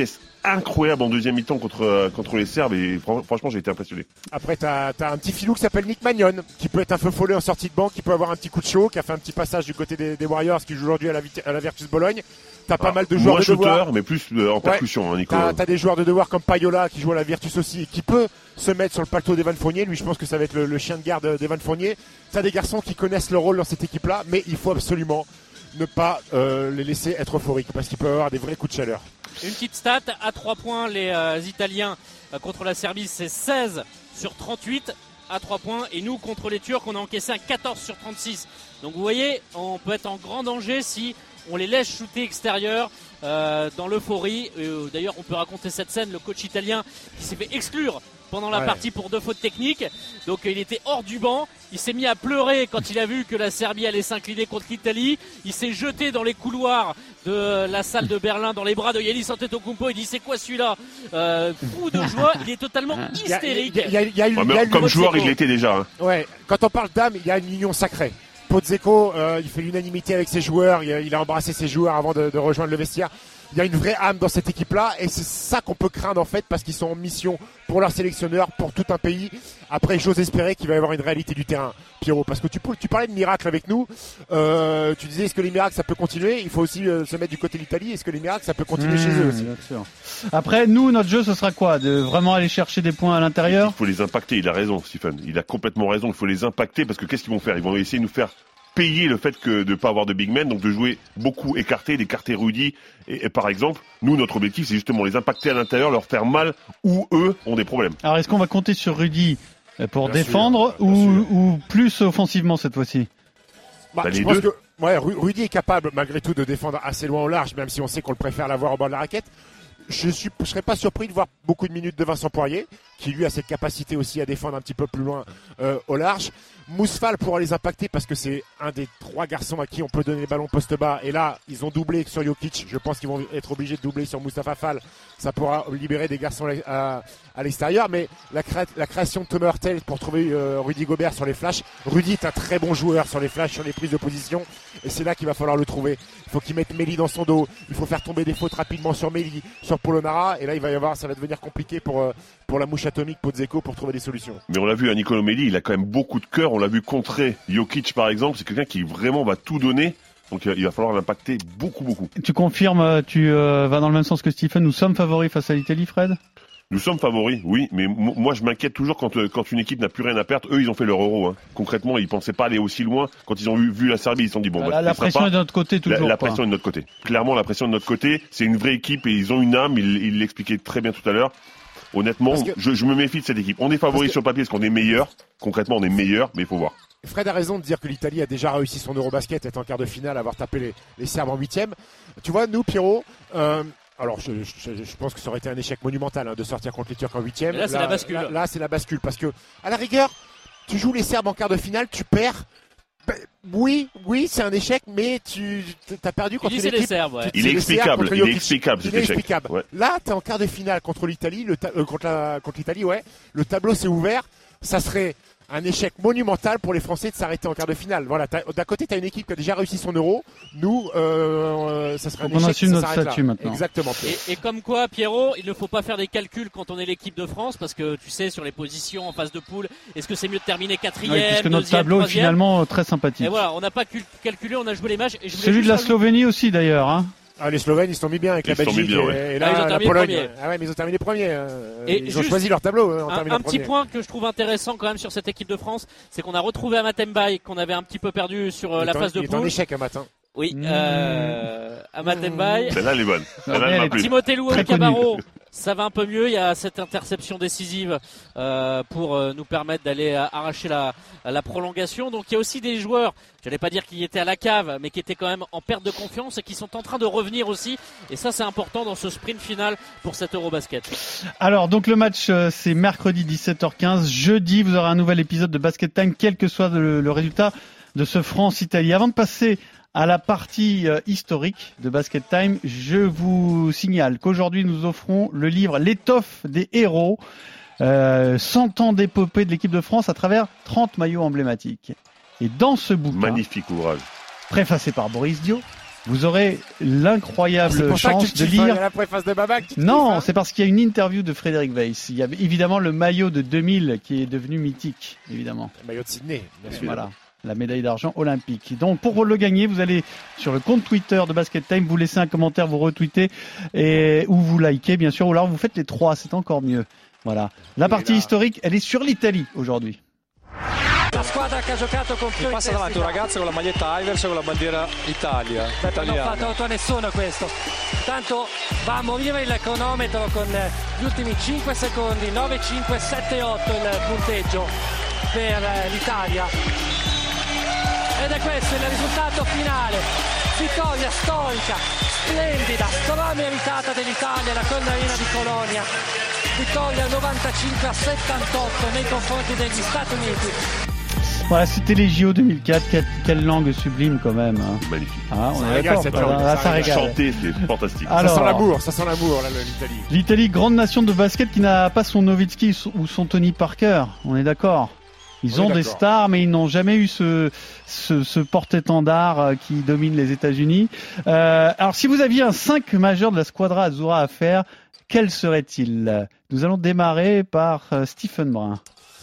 incroyable en deuxième mi-temps contre, contre les Serbes et franchement j'ai été impressionné. Après t'as, t'as un petit filou qui s'appelle Nick Magnon, qui peut être un feu follet en sortie de banc, qui peut avoir un petit coup de chaud, qui a fait un petit passage du côté des, des Warriors, qui joue aujourd'hui à la, à la Virtus Bologne. T'as pas ah, mal de joueurs moins de shooter, devoir. mais plus euh, en percussion, ouais. hein, Nicolas. T'as, t'as des joueurs de devoir comme Payola qui joue à la Virtus aussi et qui peut se mettre sur le plateau d'Evan Fournier. Lui, je pense que ça va être le, le chien de garde d'Evan Fournier. T'as des garçons qui connaissent leur rôle dans cette équipe-là, mais il faut absolument ne pas euh, les laisser être euphoriques parce qu'ils peuvent avoir des vrais coups de chaleur. Une petite stat, à trois points, les euh, Italiens euh, contre la Serbie, c'est seize sur trente-huit à trois points. Et nous, contre les Turcs, on a encaissé un quatorze sur trente-six. Donc vous voyez, on peut être en grand danger si on les laisse shooter extérieur euh, dans l'euphorie. Euh, d'ailleurs, on peut raconter cette scène, le coach italien qui s'est fait exclure pendant la ouais. partie pour deux fautes techniques. Donc il était hors du banc. Il s'est mis à pleurer quand il a vu que la Serbie allait s'incliner contre l'Italie. Il s'est jeté dans les couloirs de la salle de Berlin dans les bras de Giannis Antetokounmpo. Il dit c'est quoi celui-là euh, fou de joie. Il est totalement hystérique. Y a, y a, y a, y a, ouais, y a comme joueur, il l'était déjà. Hein. Ouais. Quand on parle d'âme, il y a une union sacrée. Pozzecco, euh, il fait l'unanimité avec ses joueurs. Il a, il a embrassé ses joueurs avant de, de rejoindre le vestiaire. Il y a une vraie âme dans cette équipe-là et c'est ça qu'on peut craindre en fait parce qu'ils sont en mission pour leur sélectionneur, pour tout un pays. Après, j'ose espérer qu'il va y avoir une réalité du terrain, Pierrot, parce que tu, tu parlais de miracles avec nous. Euh, tu disais est-ce que les miracles ça peut continuer ? Il faut aussi euh, se mettre du côté de l'Italie. Est-ce que les miracles ça peut continuer mmh, chez eux aussi ? Bien sûr. Après, nous, notre jeu, ce sera quoi ? De vraiment aller chercher des points à l'intérieur ? Il faut les impacter. Il a raison, Stephen. Il a complètement raison. Il faut les impacter parce que qu'est-ce qu'ils vont faire ? Ils vont essayer de nous faire payer le fait que de ne pas avoir de big men, donc de jouer beaucoup écarté, d'écarter Rudy. Et, et par exemple, nous, notre objectif, c'est justement les impacter à l'intérieur, leur faire mal où eux ont des problèmes. Alors, est-ce qu'on va compter sur Rudy pour bien défendre sûr, ou, ou plus offensivement cette fois-ci ? bah, bah, Je pense deux. que ouais, Rudy est capable, malgré tout, de défendre assez loin au large, même si on sait qu'on le préfère l'avoir au bord de la raquette. Je ne serais pas surpris de voir beaucoup de minutes de Vincent Poirier, qui lui a cette capacité aussi à défendre un petit peu plus loin euh, au large. Mousfal pourra les impacter parce que c'est un des trois garçons à qui on peut donner les ballons poste bas. Et là, ils ont doublé sur Jokic. Je pense qu'ils vont être obligés de doubler sur Moustapha Fall. Ça pourra libérer des garçons à, à l'extérieur. Mais la, créa- la création de Thomas Hurtel pour trouver euh, Rudy Gobert sur les flashs. Rudy est un très bon joueur sur les flashs, sur les prises de position. Et c'est là qu'il va falloir le trouver. Il faut qu'il mette Méli dans son dos. Il faut faire tomber des fautes rapidement sur Méli, sur Polonara. Et là, il va y avoir, ça va devenir compliqué pour, euh, pour la mouche atomique Pozzecco pour trouver des solutions. Mais on l'a vu à Nicolo Méli, il a quand même beaucoup de cœur. On l'a vu contrer Jokic par exemple. C'est quelqu'un qui vraiment va tout donner. Donc il va falloir l'impacter beaucoup, beaucoup. Tu confirmes, tu euh, vas dans le même sens que Stephen. Nous sommes favoris face à l'Italie, Fred ? Nous sommes favoris, oui, mais m- moi je m'inquiète toujours quand, euh, quand une équipe n'a plus rien à perdre. Eux, ils ont fait leur euro. Hein. Concrètement, ils pensaient pas aller aussi loin. Quand ils ont vu, vu la Serbie, ils se sont dit bon. La, bah, la pression sympa. est de notre côté toujours. La, la pression est de notre côté. Clairement, la pression est de notre côté. C'est une vraie équipe et ils ont une âme. Il, il l'expliquait très bien tout à l'heure. Honnêtement, que, je, je me méfie de cette équipe. On est favoris que, sur le papier parce qu'on est meilleur. Concrètement, on est meilleur, mais il faut voir. Fred a raison de dire que l'Italie a déjà réussi son Eurobasket, est en quart de finale, avoir tapé les, les Serbes en huitième. Tu vois, nous, Pierrot, euh, alors je, je, je pense que ça aurait été un échec monumental hein, de sortir contre les Turcs en huitième. Là, là, c'est la bascule. Là, là, c'est la bascule parce que, à la rigueur, tu joues les Serbes en quart de finale, tu perds. Ben, oui, oui, c'est un échec, mais tu as perdu contre l'équipe. Les Serbes, ouais. Il est explicable, il est explicable, il est explicable. Ouais. Là, t'es en quart de finale contre l'Italie, le ta- euh, contre, la, contre l'Italie, ouais. Le tableau s'est ouvert. Ça serait un échec monumental pour les Français de s'arrêter en quart de finale. Voilà, d'un côté, tu as une équipe qui a déjà réussi son euro. Nous, euh, ça serait un on échec. assume ça notre statut là. maintenant. Exactement. Et, et comme quoi, Pierrot, il ne faut pas faire des calculs quand on est l'équipe de France, parce que tu sais, sur les positions en phase de poule, est-ce que c'est mieux de terminer quatrième, oui, puisque notre deuxième, tableau troisième. est finalement très sympathique. Et voilà, on n'a pas calculé, on a joué les matchs. Et je Celui de la Slovénie aussi d'ailleurs. Hein. Ah, les Slovènes, ils se sont mis bien avec ils la Belgique bien, et, ouais. et là, ah, ils ont la terminé Pologne. Premier. Ah ouais, mais ils ont terminé premier. Euh, et ils juste ont choisi leur tableau. Hein, un un petit point que je trouve intéressant quand même sur cette équipe de France, c'est qu'on a retrouvé Amath Mbaye qu'on avait un petit peu perdu sur euh, la phase de poule. Il est en échec un matin. Oui, mmh. euh, Amath Mbaye. Celle-là, elle est bonne. Celle-là, elle elle est Timothée Louo-Cabarro, ça va un peu mieux. Il y a cette interception décisive euh, pour euh, nous permettre d'aller euh, arracher la, la prolongation. Donc il y a aussi des joueurs, je n'allais pas dire qu'ils étaient à la cave, mais qui étaient quand même en perte de confiance et qui sont en train de revenir aussi. Et ça, c'est important dans ce sprint final pour cet Eurobasket. Alors, donc le match, euh, c'est mercredi dix-sept heures quinze. Jeudi, vous aurez un nouvel épisode de Basket Time, quel que soit le, le résultat de ce France-Italie. Avant de passer à la partie euh, historique de Basket Time, je vous signale qu'aujourd'hui nous offrons le livre L'étoffe des héros, euh, cent ans d'épopée de l'équipe de France à travers trente maillots emblématiques. Et dans ce bouquin, magnifique ouvrage, préfacé par Boris Dio, vous aurez l'incroyable chance de lire. La préface de Babac, non, kiffes, hein c'est parce qu'il y a une interview de Frédéric Weiss. Il y a évidemment le maillot de deux mille qui est devenu mythique, évidemment. Le maillot de Sydney, bien sûr. Voilà. La médaille d'argent olympique. Donc pour le gagner, vous allez sur le compte Twitter de Basket Time, vous laissez un commentaire, vous retweetez et ou vous likez bien sûr, ou alors vous faites les trois, c'est encore mieux. Voilà. La partie là... historique, elle est sur l'Italie aujourd'hui. La squadra che ha giocato con più passa davanti un ragazzo con la maglietta Ivers con la bandiera Italia. Non ha fatto a nessuno questo. Intanto va a morire il cronometro con gli ultimi cinque secondi, nove cinque sette otto il punteggio per l'Italia. Ed è questo il risultato finale, vittoria storica, splendida, strameritata dell'Italia, la Condarina di Colonia, vittoria novantacinque a settantotto nei confronti degli Stati Uniti. Voilà, c'était les J O deux mille quatre, quelle, quelle langue sublime quand même. Hein. Magnifique. Ah, on ça est régale, d'accord, cette voilà, langue, là, ça ça régale. régale. Chanter, c'est fantastique. Alors, ça sent l'amour, ça sent l'amour, là, l'Italie. L'Italie, grande nation de basket qui n'a pas son Nowitzki ou son Tony Parker, on est d'accord. Ils ont des stars, mais ils n'ont jamais eu ce, ce, ce porte-étendard qui domine les États-Unis. Euh, alors, si vous aviez un cinq majeur de la Squadra Azzurra à faire, quel serait-il ? Nous allons démarrer par euh, Stephen Brun.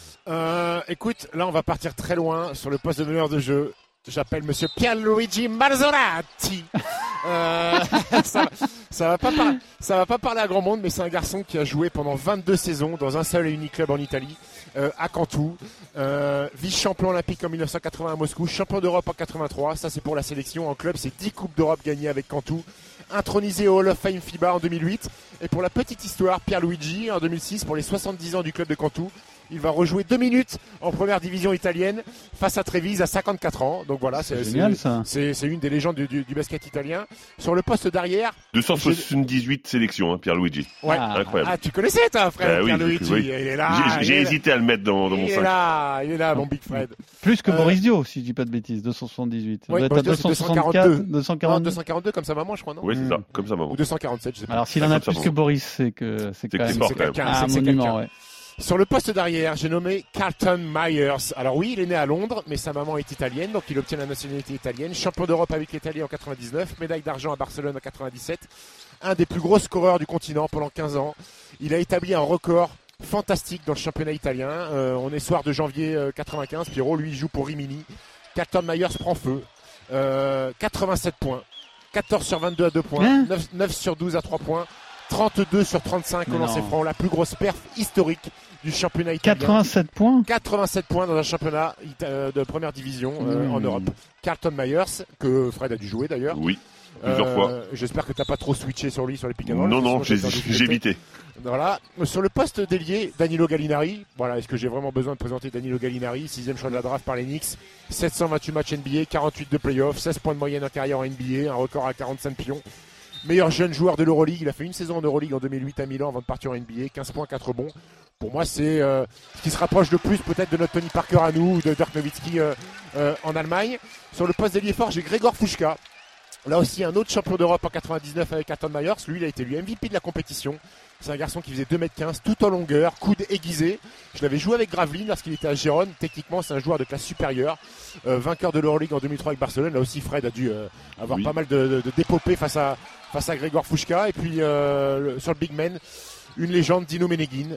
Euh, écoute, là, on va partir très loin sur le poste de meneur de jeu. J'appelle Monsieur Pierluigi Marzorati. euh, ça, ça va pas par... ça va pas parler à grand monde, mais c'est un garçon qui a joué pendant vingt-deux saisons dans un seul et unique club en Italie, euh, à Cantoux, euh, vice-champion olympique en mille neuf cent quatre-vingts à Moscou, champion d'Europe en quatre-vingt-trois. Ça, c'est pour la sélection. En club, c'est dix coupes d'Europe gagnées avec Cantoux. Intronisé au Hall of Fame FIBA en deux mille huit. Et pour la petite histoire, Pierluigi, en deux mille six, pour les soixante-dix ans du club de Cantoux, il va rejouer deux minutes en première division italienne face à Trévise à cinquante-quatre ans. Donc voilà, c'est, c'est, génial, ça. c'est, c'est une des légendes du, du, du basket italien. Sur le poste d'arrière, deux cent soixante-dix-huit sélections, hein, Pierluigi. Ouais. Ah. Incroyable. Ah, tu connaissais toi, frère, bah, Pierluigi. Oui, oui. Il est là. J'ai, j'ai il hésité est à le mettre dans, dans mon il sac. Il est là, il est là, mon Big Fred. Plus que euh, Boris Dio, si je dis pas de bêtises, deux cent soixante-dix-huit. Oui, doit être à deux cent soixante-quatre, deux cent quarante-deux. Non, deux cent quarante-deux comme sa maman, je crois, non? Oui, c'est ça, comme sa maman. Ou deux cent quarante-sept, je sais pas. Alors s'il en a plus que Boris, c'est que c'est quand même c'est quelqu'un. un monument, ouais. Sur le poste d'arrière, j'ai nommé Carlton Myers. Alors oui, il est né à Londres, mais sa maman est italienne, donc il obtient la nationalité italienne. Champion d'Europe avec l'Italie en quatre-vingt-dix-neuf, médaille d'argent à Barcelone en quatre-vingt-dix-sept. Un des plus gros scoreurs du continent pendant quinze ans. Il a établi un record fantastique dans le championnat italien. Euh, on est soir de janvier euh, quatre-vingt-quinze. Pierrot, lui, joue pour Rimini. Carlton Myers prend feu. Euh, quatre-vingt-sept points. quatorze sur vingt-deux à deux points. Hein neuf, neuf sur douze à trois points. trente-deux sur trente-cinq au lancer franc. La plus grosse perf historique du championnat italien. quatre-vingt-sept points quatre-vingt-sept points dans un championnat de première division euh, mmh. en Europe. Carlton Myers, que Fred a dû jouer d'ailleurs. Oui, plusieurs euh, fois. J'espère que tu n'as pas trop switché sur lui, sur les pick and roll. Non, non, j'ai, j'ai évité. Voilà. Sur le poste d'ailier, Danilo Gallinari. Voilà, est-ce que j'ai vraiment besoin de présenter Danilo Gallinari, sixième choix de la draft par les Knicks, sept cent vingt-huit matchs N B A, quarante-huit de playoffs, seize points de moyenne en carrière en N B A, un record à quarante-cinq pions. Meilleur jeune joueur de l'Euroleague, il a fait une saison en Euroleague en deux mille huit à Milan avant de partir en N B A, quinze points, quatre rebonds. Pour moi, c'est euh, ce qui se rapproche le plus peut-être de notre Tony Parker à nous ou de Dirk Nowitzki euh, euh, en Allemagne. Sur le poste d'ailier fort, j'ai Grzegorz Fuchka. Là aussi, un autre champion d'Europe en quatre-vingt-dix-neuf avec Carlton Myers. Lui, il a été lui M V P de la compétition. C'est un garçon qui faisait deux mètres quinze, tout en longueur, coude aiguisé. Je l'avais joué avec Gravelines lorsqu'il était à Gérone. Techniquement, c'est un joueur de classe supérieure. Euh, vainqueur de l'Euroleague en deux mille trois avec Barcelone. Là aussi, Fred a dû euh, avoir oui. pas mal de, de, de d'épopées face à, face à Grzegorz Fuchka. Et puis, euh, sur le big man, une légende, Dino Meneghin.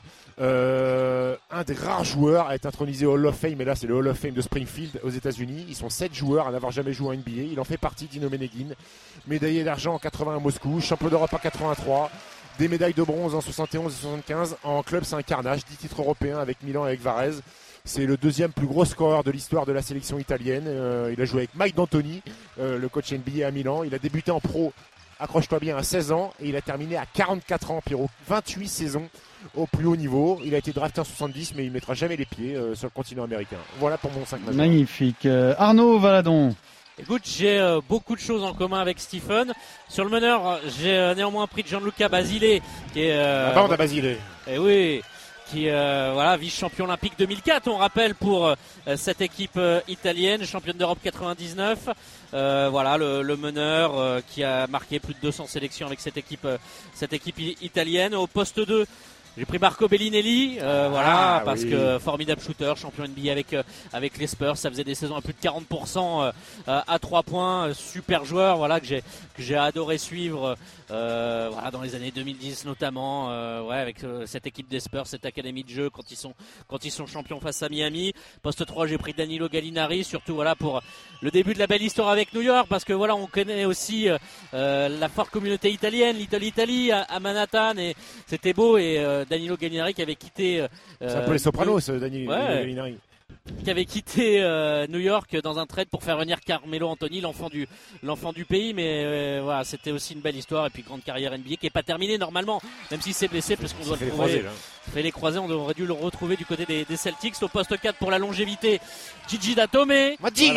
Euh, un des rares joueurs à être intronisé au Hall of Fame, et là c'est le Hall of Fame de Springfield aux États-Unis. Ils sont sept joueurs à n'avoir jamais joué en N B A. Il en fait partie, Dino Meneghin. Médaillé d'argent en quatre-vingts à Moscou, champion d'Europe en quatre-vingt-trois, des médailles de bronze en soixante et onze et soixante-quinze. En club, c'est un carnage, dix titres européens avec Milan et avec Varese. C'est le deuxième plus gros scoreur de l'histoire de la sélection italienne. Euh, il a joué avec Mike D'Antoni, euh, le coach N B A à Milan. Il a débuté en pro, accroche-toi bien, à seize ans, et il a terminé à quarante-quatre ans, Pierrot. vingt-huit saisons au plus haut niveau. Il a été drafté en soixante-dix, mais il ne mettra jamais les pieds euh, sur le continent américain. Voilà pour mon cinq majeur. Magnifique. Euh, Arnaud Valadon. Écoute, j'ai euh, beaucoup de choses en commun avec Stephen. Sur le meneur, j'ai euh, néanmoins pris Gianluca Basile, qui est... Euh, La bande à Basile. Eh oui, qui euh, voilà, vice-champion olympique deux mille quatre, on rappelle, pour euh, cette équipe euh, italienne, championne d'Europe quatre-vingt-dix-neuf. Euh, voilà, le, le meneur euh, qui a marqué plus de deux cents sélections avec cette équipe, euh, cette équipe italienne. Au poste deux, J'ai pris Marco Bellinelli, euh, voilà, Ah, parce oui. que formidable shooter, champion N B A avec euh, avec les Spurs, ça faisait des saisons à plus de quarante pour cent euh, à trois points, euh, super joueur, voilà que j'ai que j'ai adoré suivre, euh, voilà dans les années deux mille dix notamment, euh, ouais avec euh, cette équipe des Spurs, cette académie de jeu quand ils sont quand ils sont champions face à Miami. Poste trois, j'ai pris Danilo Gallinari, surtout voilà pour le début de la belle histoire avec New York, parce que voilà on connaît aussi euh, la forte communauté italienne, Little Italy à, à Manhattan, et c'était beau. Et euh, Danilo Gallinari qui avait quitté euh, C'est un peu les Sopranos, New... Danilo ouais. Gallinari. qui avait quitté euh, New York dans un trade pour faire venir Carmelo Anthony, l'enfant du l'enfant du pays, mais euh, voilà, c'était aussi une belle histoire, et puis grande carrière N B A qui est pas terminée normalement, même s'il s'est blessé, parce qu'on doit le trouver. Fait les croisés, on aurait dû le retrouver du côté des, des Celtics. Au poste quatre pour la longévité, Gigi Datome, voilà, qui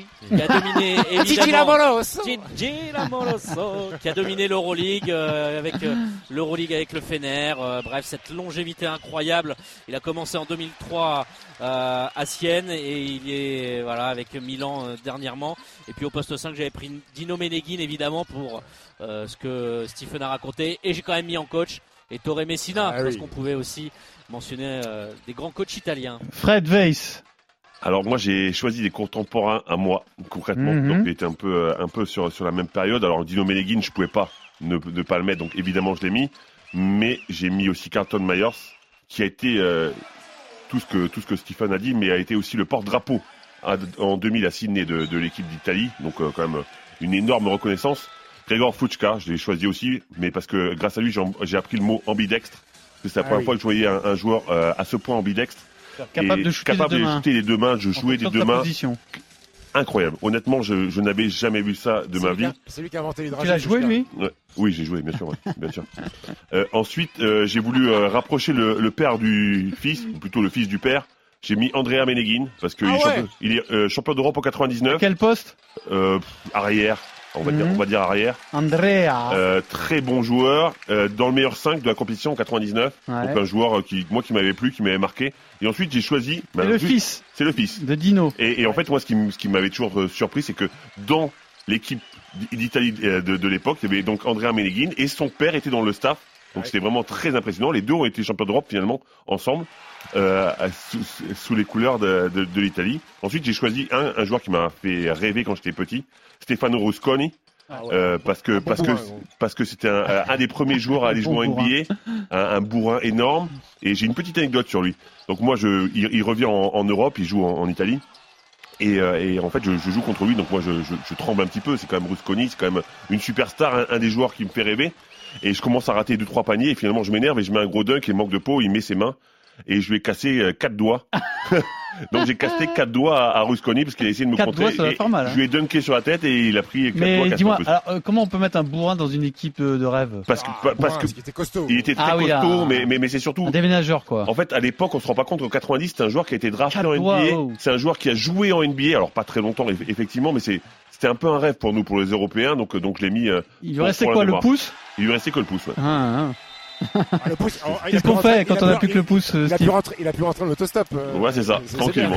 a dominé évidemment Gigi Lamoloso, Gigi Lamoloso, qui a dominé l'Euroleague euh, avec euh, l'Euroleague avec le Fener. Euh, bref, cette longévité incroyable. Il a commencé en deux mille trois euh, à Sienne, et il est voilà avec Milan euh, dernièrement. Et puis au poste cinq, j'avais pris Dino Meneghin évidemment pour euh, ce que Stephen a raconté, et j'ai quand même mis en coach et Torre Messina, ah, parce oui. qu'on pouvait aussi mentionner euh, des grands coachs italiens. Fred Weiss. Alors moi j'ai choisi des contemporains à moi concrètement, mm-hmm. donc il était un peu un peu sur sur la même période. Alors Dino Meneghin, je pouvais pas ne, ne pas le mettre, donc évidemment je l'ai mis, mais j'ai mis aussi Carlton Myers, qui a été euh, tout ce que tout ce que Stephen a dit, mais a été aussi le porte-drapeau à, en deux mille à Sydney de, de l'équipe d'Italie, donc euh, quand même une énorme reconnaissance. Gregor Fuchka, je l'ai choisi aussi, mais parce que grâce à lui, j'ai, j'ai appris le mot ambidextre. C'est la ah première oui. fois que je voyais un, un joueur euh, à ce point ambidextre. Capable de shooter capable les deux de mains. shooter les deux mains, je jouais des deux mains. Position. Incroyable. Honnêtement, je, je n'avais jamais vu ça de c'est ma vie. A, c'est lui qui a inventé les dragées. Tu l'as joué, lui? Ouais. Oui, j'ai joué, bien sûr. Ouais, bien sûr. Euh, ensuite, euh, j'ai voulu euh, rapprocher le, le père du fils, ou plutôt le fils du père. J'ai mis Andrea Meneghin, parce qu'il ah est, ouais. champion, il est euh, champion d'Europe en quatre-vingt-dix-neuf. À quel poste? euh, Arrière. On va, mmh. dire, on va dire arrière. Andrea. Euh, très bon joueur, euh, dans le meilleur cinq de la compétition en quatre-vingt-dix-neuf. Ouais. Donc un joueur qui, moi, qui m'avait plu, qui m'avait marqué. Et ensuite, j'ai choisi. C'est le juste, fils. C'est le fils. De Dino. Et, et en fait, moi, ce qui, ce qui m'avait toujours euh, surpris, c'est que dans l'équipe d'Italie euh, de, de l'époque, il y avait donc Andrea Meneghin, et son père était dans le staff. Donc ouais. c'était vraiment très impressionnant. Les deux ont été champions d'Europe finalement ensemble, euh, sous, sous les couleurs de, de, de l'Italie. Ensuite, j'ai choisi un, un joueur qui m'a fait rêver quand j'étais petit, Stefano Rusconi. Ah ouais. euh, parce que, parce, bourrin, que parce que c'était un, un des premiers joueurs à aller jouer en N B A, un, un bourrin énorme. Et j'ai une petite anecdote sur lui. Donc moi, je, il, il revient en, en Europe, il joue en, en Italie. Et, euh, et en fait, je, je joue contre lui, donc moi, je, je, je tremble un petit peu. C'est quand même Rusconi, c'est quand même une superstar, un, un des joueurs qui me fait rêver. Et je commence à rater deux trois paniers, et finalement, je m'énerve et je mets un gros dunk, et manque de peau, il met ses mains, et je lui ai cassé euh, quatre doigts. Donc j'ai cassé quatre doigts à, à Rusconi parce qu'il a essayé de me contrer. Doigts, ça va faire mal, hein. Je lui ai dunké sur la tête et il a pris quatre Mais doigts. Mais dis-moi, alors, euh, comment on peut mettre un bourrin dans une équipe euh, de rêve? Parce que ah, parce bourrin, que parce qu'il était costaud. Il était très ah, costaud, oui, un, mais, mais mais c'est surtout un déménageur quoi. En fait, à l'époque, on se rend pas compte qu'en quatre-vingt-dix, c'est un joueur qui a été drafté en doigts, N B A. Oh. C'est un joueur qui a joué en N B A, alors pas très longtemps effectivement, mais c'est c'était un peu un rêve pour nous, pour les Européens. Donc donc je l'ai mis. Euh, il lui restait quoi, le pouce? Il lui restait que le pouce. Ouais. Ah, ah. Ah, le pouce, oh, qu'est-ce qu'on fait quand on a plus que le pouce? Il a pu rentrer, il a pu rentrer en autostop. Euh, ouais, c'est ça, c'est, tranquillement.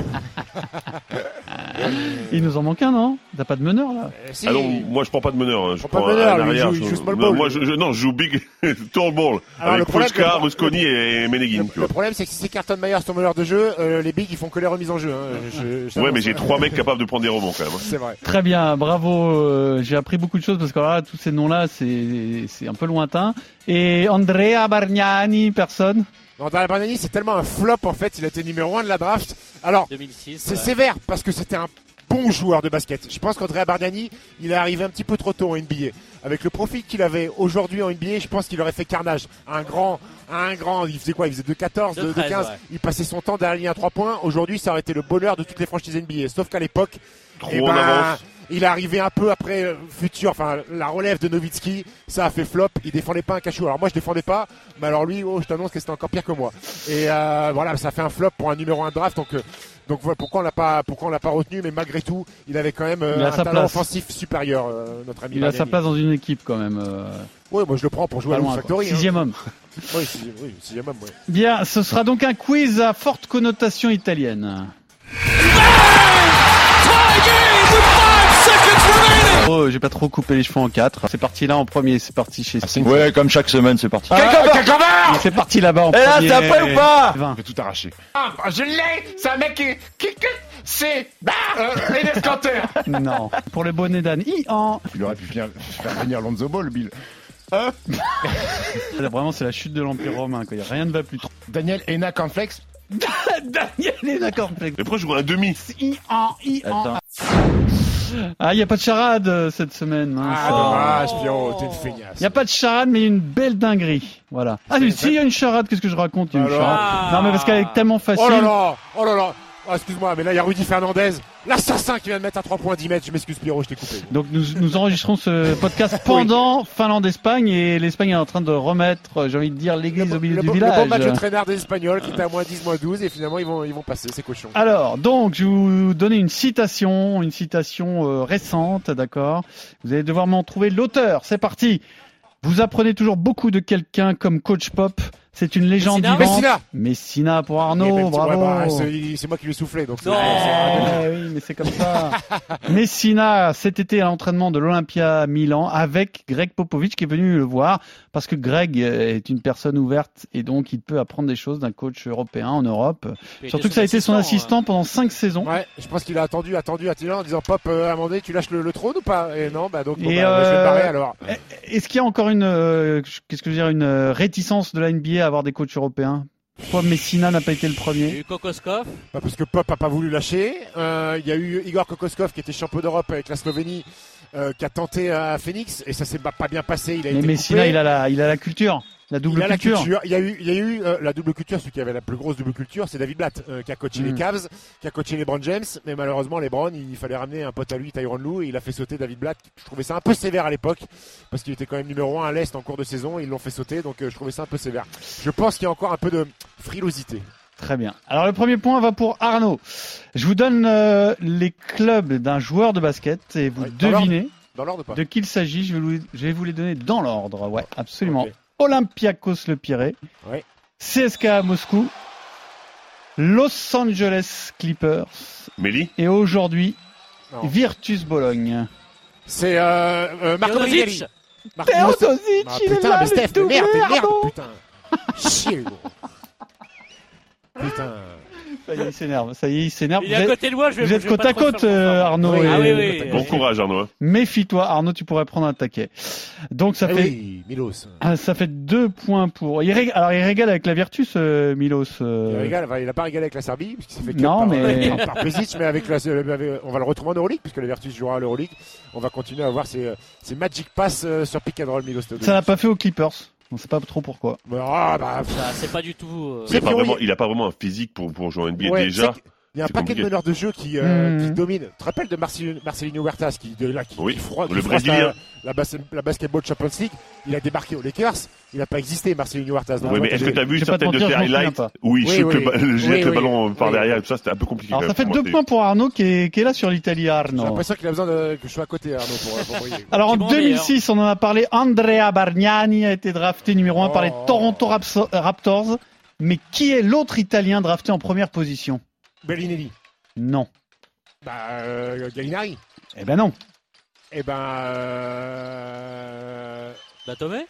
Il nous en manque un, non? T'as pas de meneur là? euh, si. Ah non, moi je prends pas de meneur. Je prends prends pas de meneur. Un arrière. Il joue, je, il joue small ball. Moi, je, je, non, je joue big, tall ball. Alors, avec Fuchka, Rusconi et Meneghin. Le, le problème, c'est que si c'est Carlton Myers ton meneur de jeu, euh, les bigs ils font que les remises en jeu. Hein. Je, je ouais, mais j'ai trois mecs capables de prendre des rebonds quand même. C'est vrai. Très bien, bravo. Euh, j'ai appris beaucoup de choses parce que là, tous ces noms-là, c'est c'est un peu lointain. Et Andrea Bargnani, personne? Non, Andrea Bargnani, c'est tellement un flop en fait. Il a été numéro un de la draft. Alors, deux mille six, c'est ouais. sévère parce que c'était un bon joueur de basket. Je pense qu'Andrea Bargnani, il est arrivé un petit peu trop tôt en N B A. Avec le profil qu'il avait aujourd'hui en N B A, je pense qu'il aurait fait carnage. Un grand, un grand, il faisait quoi? Il faisait deux quatorze, deux quinze. Ouais. Il passait son temps derrière la ligne à trois points. Aujourd'hui, ça aurait été le bonheur de toutes les franchises N B A. Sauf qu'à l'époque, trop eh en ben, avance. Il est arrivé un peu après euh, futur, enfin la relève de Nowitzki, ça a fait flop. Il défendait pas un cachot. Alors moi je défendais pas, mais alors lui, oh, je t'annonce que c'était encore pire que moi. Et euh, voilà, ça fait un flop pour un numéro un draft. Donc euh, donc voilà pourquoi on l'a pas, pourquoi on l'a pas retenu. Mais malgré tout, il avait quand même euh, un talent place. offensif supérieur, euh, notre ami. Il Bargnani. a sa place dans une équipe quand même. Euh... Oui, moi je le prends pour jouer pas à la Factory. Sixième hein. homme. Oui, sixième, oui, sixième homme. Ouais. Bien, ce sera donc un quiz à forte connotation italienne. trop, j'ai pas trop coupé les cheveux en quatre. C'est parti là en premier, c'est parti chez. Ouais, comme chaque semaine, c'est parti. Ah, c'est parti là-bas en Et là, premier. c'est après ou pas? vingt. Je vais tout arracher. Ah, je l'ai. C'est un mec qui, qui, qui c'est bah, euh, Enes Kanter. Non. Pour le bonnet d'âne. Ian. Il aurait pu venir, faire venir Lonzo Ball, Bill. Hein? Vraiment, c'est la chute de l'Empire romain. Quoi. Rien ne va plus trop. Daniel Ena Cornflakes. Daniel Ena Cornflakes. Mais pourquoi je joue un demi? Ian, Ian. Ah, il n'y a pas de charade euh, cette semaine. Hein, ah, dommage, Pierrot, t'es une feignasse. Il n'y a pas de charade, mais il y a une belle dinguerie. Voilà. Ah, mais si, il y a une charade, qu'est-ce que je raconte? Il y a une Alors charade. ah. Non, mais parce qu'elle est tellement facile. Oh là là, oh là là. Oh, excuse-moi, mais là, il y a Rudy Fernandez, l'assassin qui vient de mettre un trois points dix mètres. Je m'excuse, Pierrot, je t'ai coupé. Donc, nous, nous enregistrons ce podcast pendant oui. Finlande-Espagne et l'Espagne est en train de remettre, j'ai envie de dire, l'église le, au milieu le, du le village. Le bon match de traînard des Espagnols qui était à moins dix, moins douze et finalement, ils vont, ils vont passer, c'est cochon. Alors, donc, je vais vous donner une citation, une citation euh, récente, d'accord? Vous allez devoir m'en trouver l'auteur. C'est parti. Vous apprenez toujours beaucoup de quelqu'un comme Coach Pop. C'est une légende Messina. vivante. Messina. Messina pour Arnaud, bravo. Ouais, bah, c'est, c'est moi qui lui ai soufflé. Donc non, c'est... oui, mais c'est comme ça. Messina, cet été à l'entraînement de l'Olympia Milan avec Greg Popovich qui est venu le voir parce que Greg est une personne ouverte et donc il peut apprendre des choses d'un coach européen en Europe. Et surtout que ça a été son assistant hein. pendant cinq saisons. Ouais, je pense qu'il a attendu, attendu, attendu en disant Pop, euh, Amandé, tu lâches le, le trône ou pas? Et non, bah donc bon, et bah, euh, je vais me barrer alors. Est-ce qu'il y a encore une, euh, qu'est-ce que je veux dire, une réticence de la N B A à avoir des coachs européens? Pourquoi Messina n'a pas été le premier? Il y a eu Kokoskov. Bah parce que Pop a pas voulu lâcher. Euh, il y a eu Igor Kokoskov qui était champion d'Europe avec la Slovénie, euh, qui a tenté à Phoenix et ça s'est pas bien passé. Il a Mais été Messina, coupé. il a la, il a la culture. La double il a culture. La culture. Il y a eu, il y a eu euh, la double culture. Celui qui avait la plus grosse double culture, c'est David Blatt, euh, qui a coaché Mm. les Cavs, qui a coaché les Brown James. Mais malheureusement, les Brown, il fallait ramener un pote à lui, Tyronn Lue, et il a fait sauter David Blatt. Je trouvais ça un peu sévère à l'époque, parce qu'il était quand même numéro un à l'Est en cours de saison. Ils l'ont fait sauter, donc euh, je trouvais ça un peu sévère. Je pense qu'il y a encore un peu de frilosité. Très bien. Alors le premier point va pour Arnaud. Je vous donne euh, les clubs d'un joueur de basket et vous Ouais, dans devinez l'ordre. Dans l'ordre ou pas de qui il s'agit. Je vais, vous, je vais vous les donner dans l'ordre. Ouais, absolument. Ok. Olympiakos Le Pirée, Ouais. C S K A Moscou, Los Angeles Clippers Méli et aujourd'hui Non. Virtus Bologne. C'est euh, euh, Marco Teodosic. Brignelli. Marco- Teodosic, Ah, il est putain, là, mais le Steph, doublé, merde, merde, Arnaud. putain. Chier, gros. Putain. Ça y est, il s'énerve. Ça y est, il s'énerve. Il est Vous à êtes- côté de moi, je vais Vous êtes je vais côte pas à trop côte, faire mon euh, frère. Arnaud. Oui. et- Ah oui, oui. Bon courage, Arnaud. Méfie-toi, Arnaud, tu pourrais prendre un taquet. Donc ça Eh fait, oui, Milos. ah, ça fait deux points pour. Il rég- Alors il régale avec la Virtus, euh, Milos. euh, Il régale, enfin, il a pas régalé avec la Serbie, puisqu'il s'est fait Non, cut par, mais- par, par Pešić, mais avec la, avec- on va le retrouver en Euroleague, puisque la Virtus jouera à l'Euroleague. On va continuer à voir ses, ses magic pass euh, sur pick and roll, Milos Teodosic. Ça l'a pas fait aux Clippers. On sait pas trop pourquoi. Ah, bah, pff. Ça, c'est pas du tout. euh, Il a, pas Pierrot, vraiment, il- il a pas vraiment un physique pour, pour jouer en N B A Ouais, déjà. c'est Il y a un C'est paquet compliqué. de meneurs de jeu qui, euh, Mmh. qui dominent. Tu te rappelles de Marcel- Marcelino Huertas qui, de, là, qui, Oui, qui froid- le qui froisse Brésilien. la, la, bas- la basketball Champions League. Il a débarqué aux Lakers. Il n'a pas existé, Marcelino Huertas. Oui, mais est-ce que tu as vu Je vais pas te certaines de mentir, ses je m'en souviens highlights pas. où il Oui, shoot oui. le, ba- le, Oui, jette le oui. ballon par Oui. derrière et tout ça, c'était un peu compliqué. Alors quand ça fait même deux pour moi, points pour Arnaud qui est, qui est là sur l'Italie, J'ai Arnaud. l'impression qu'il a besoin de, que je sois à côté, Arnaud, pour, pour briller. Alors en Petit bon deux mille six, on en a parlé, Andrea Bargnani a été drafté numéro un par les Oh. Toronto Raps- Raptors. Mais qui est l'autre Italien drafté en première position? Bellinelli. Non. Bah, euh, Gallinari. Eh ben non. Eh ben, euh, Bah, Tomé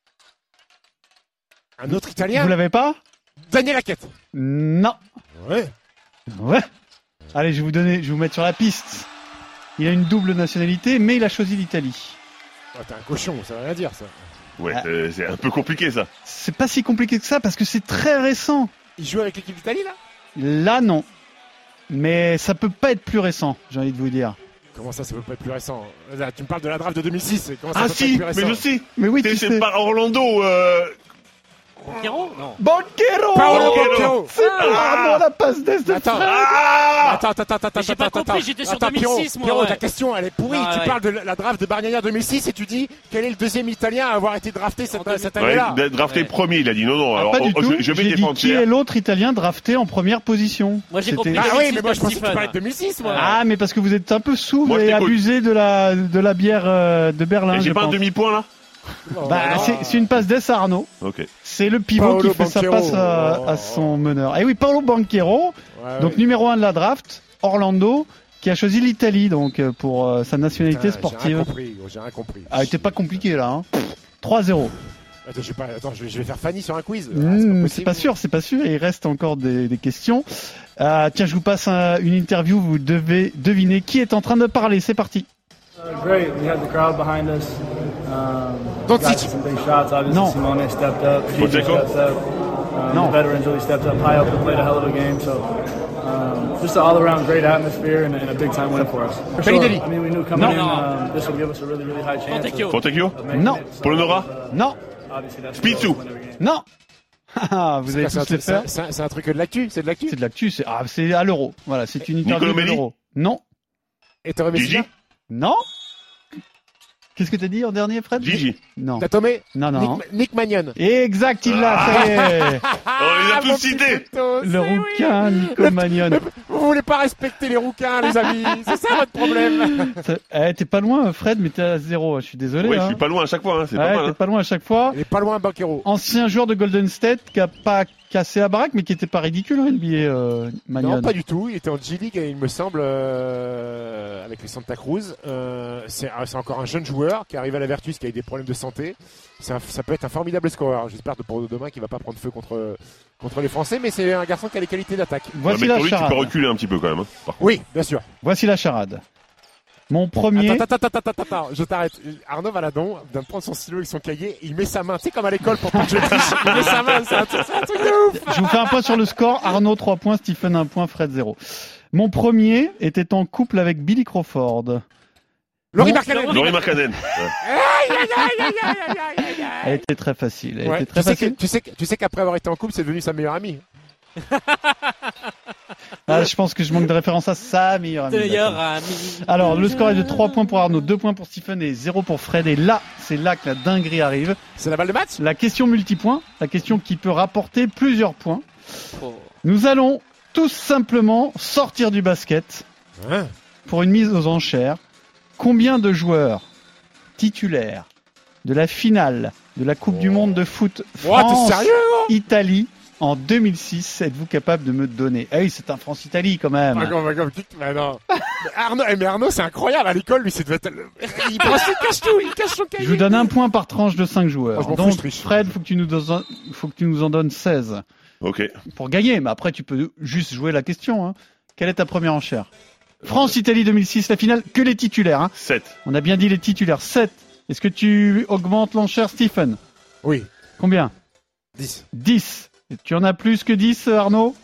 un autre Italien. Vous l'avez pas? Daniel Hackett. Non. Ouais. Ouais. Allez, je vais vous donner, je vais vous mettre sur la piste. Il a une double nationalité, mais il a choisi l'Italie. Oh, t'es un cochon, ça veut rien dire, ça. Ouais, Ah. c'est- c'est un peu compliqué ça. C'est pas si compliqué que ça parce que c'est très récent. Il joue avec l'équipe d'Italie, là? Là, non. Mais ça peut pas être plus récent, j'ai envie de vous dire. Comment ça, ça peut pas être plus récent? Là, tu me parles de la draft de deux mille six. Comment ça Ah peut pas si, être plus récent? mais je sais. Mais oui, C'est tu c'est sais. pas Orlando. Euh... Banquero Non. Banquero Paolo Banchero. Banchero. C'est Arnaud la passe d'Est de Attends. Fred. Ah Attends, attends, attends, attends, Mais j'ai pas attends, compris, attends. j'étais sur Attends, deux mille six, Pierrot, moi, Pierrot, ouais. ta question, elle est pourrie. Ah, tu ouais. parles de la la draft de Bargnani en deux mille six et tu dis quel est le deuxième Italien à avoir été drafté cette, En deux mille- cette Ouais, année-là. d- drafté Ouais. premier, il a dit non, non. Ah, Alors, pas du oh, tout. je, je vais J'ai dit défendre qui est Pierre. l'autre Italien drafté en première position. Moi, j'ai C'était- compris. Ah deux oui, mille six mais moi je de pensais que tu Stephen. parlais de deux mille six, moi. Ah, mais parce que vous êtes un peu sourd Moi, je et t'écoute. abusé de la, de la bière euh, de Berlin. Et J'ai je pas un pense. demi-point là Oh, Bah, non. c'est, c'est une passe d'Est à Arnaud. Ok. C'est le pivot Paolo qui fait sa Banchero. passe à, à son meneur. Et oui, Paolo Banquero, Ouais, donc ouais. numéro un de la draft, Orlando, qui a choisi l'Italie donc pour euh, sa nationalité Putain, sportive. J'ai rien compris, j'ai rien compris. Ah, c'était pas compliqué là. Hein. trois zéro. Attends, je vais, pas, attends, je vais, je vais faire Fanny sur un quiz. Mmh, ah, c'est, pas c'est pas sûr, c'est pas sûr. Il reste encore des, des questions. Euh, tiens, je vous passe un, une interview. Vous devez deviner qui est en train de parler. C'est parti. Uh, great. We had the crowd behind us. Um, Don't got teach. some big shots. Obviously, No. Simone stepped up. Gigi stepped up. Um, No. The veterans really stepped up. High up and played a hell of a game. So, um, just an all-around great atmosphere and, and a big-time win for us. For sure. I mean, we knew coming No. in um, this would give us a really, really high chance. Fontecchio. of- Fontecchio of making Non. it. So, Polonara uh, Non. obviously, that's Spitzu. what we'll win every game. Non. Ah, vous C'est allez quoi, tous les c'est, faire. un, c'est, un, c'est un truc de l'actu, c'est de l'actu. C'est de l'actu. C'est ah, c'est à l'euro. Voilà, c'est une interview Nicolas de Melli l'euro. Non. Et t'aurais mis Gigi Non. Qu'est-ce que t'as dit en dernier, Fred? Gigi. Non. T'as tombé Non, non. Nick, Nick Magnon. Exact, il l'a, ça y est. On les a tous cités. Le rouquin, Nico Magnon. Vous voulez pas respecter les rouquins, les amis. C'est ça votre problème. Ça- Eh, t'es pas loin, Fred, mais t'es à zéro. Je suis désolé. Ouais, hein. je suis pas loin à chaque fois, hein, c'est Ouais, pas mal. t'es Hein. pas loin à chaque fois. Il est pas loin, Banquero. Ancien joueur de Golden State qui a pas cassé la baraque, mais qui était pas ridicule en N B A, euh, Magnon. Non, pas du tout. Il était en G-League, il me semble, euh, avec les Santa Cruz. Euh, c'est, c'est encore un jeune joueur qui arrive à la Virtus, qui a eu des problèmes de santé. C'est un- ça peut être un formidable scoreur. J'espère que pour demain qu'il va pas prendre feu contre, contre les Français, mais c'est un garçon qui a les qualités d'attaque. Voici Ouais, mais la pour lui, tu charade. peux reculer un petit peu quand même. Hein, par contre. Oui, bien sûr. Voici la charade. Mon premier. Attends, attends, attends, attends, attends, je t'arrête. Arnaud Valadon vient de prendre son stylo et son cahier, il met sa main, tu sais, comme à l'école pour pas que je triche. Il met sa main, c'est un, truc- c'est un truc de ouf. Je vous fais un point sur le score. Arnaud trois points, Stephen un point, Fred zéro. Mon premier était en couple avec Billy Crawford. Laurie Bon, Markkanen. Laurie Markkanen. Ouais. Aïe, aïe, aïe, aïe, aïe, aïe, aïe, aïe. Elle était très facile. Elle Ouais, était très tu, sais facile. que, tu, sais que, tu sais qu'après avoir été en couple, c'est devenu sa meilleure amie. Ah, je pense que je manque de référence à ça, meilleur ami. Meilleur d'accord. ami. Alors, le score est de trois points pour Arnaud, deux points pour Stephen et zéro pour Fred. Et là, c'est là que la dinguerie arrive. C'est la balle de match. La question multipoint, la question qui peut rapporter plusieurs points. Oh. Nous allons tout simplement sortir du basket Hein pour une mise aux enchères. Combien de joueurs titulaires de la finale de la Coupe du Monde de foot Oh, t'es sérieux, France-Italie en deux mille six êtes-vous capable de me donner? Eh oui, c'est un France-Italie quand même. Ah, comme- comme- mais non. Mais Arnaud, eh, mais Arnaud, c'est incroyable. À l'école, lui, c'est devait être. Il prend ses cache tout, il cache son cahier. Je vous donne un point par tranche de cinq joueurs. Oh, je m'en fous, Donc, je triche. Fred, faut que tu nous donnes, faut que tu nous en donnes seize Ok. pour gagner. Mais après, tu peux juste jouer la question. Hein. Quelle est ta première enchère? France-Italie deux mille six, la finale, que les titulaires. Hein. sept. On a bien dit les titulaires. sept. Est-ce que tu augmentes l'enchère, Stephen? Oui. Combien? dix. dix. Et tu en as plus que dix, Arnaud?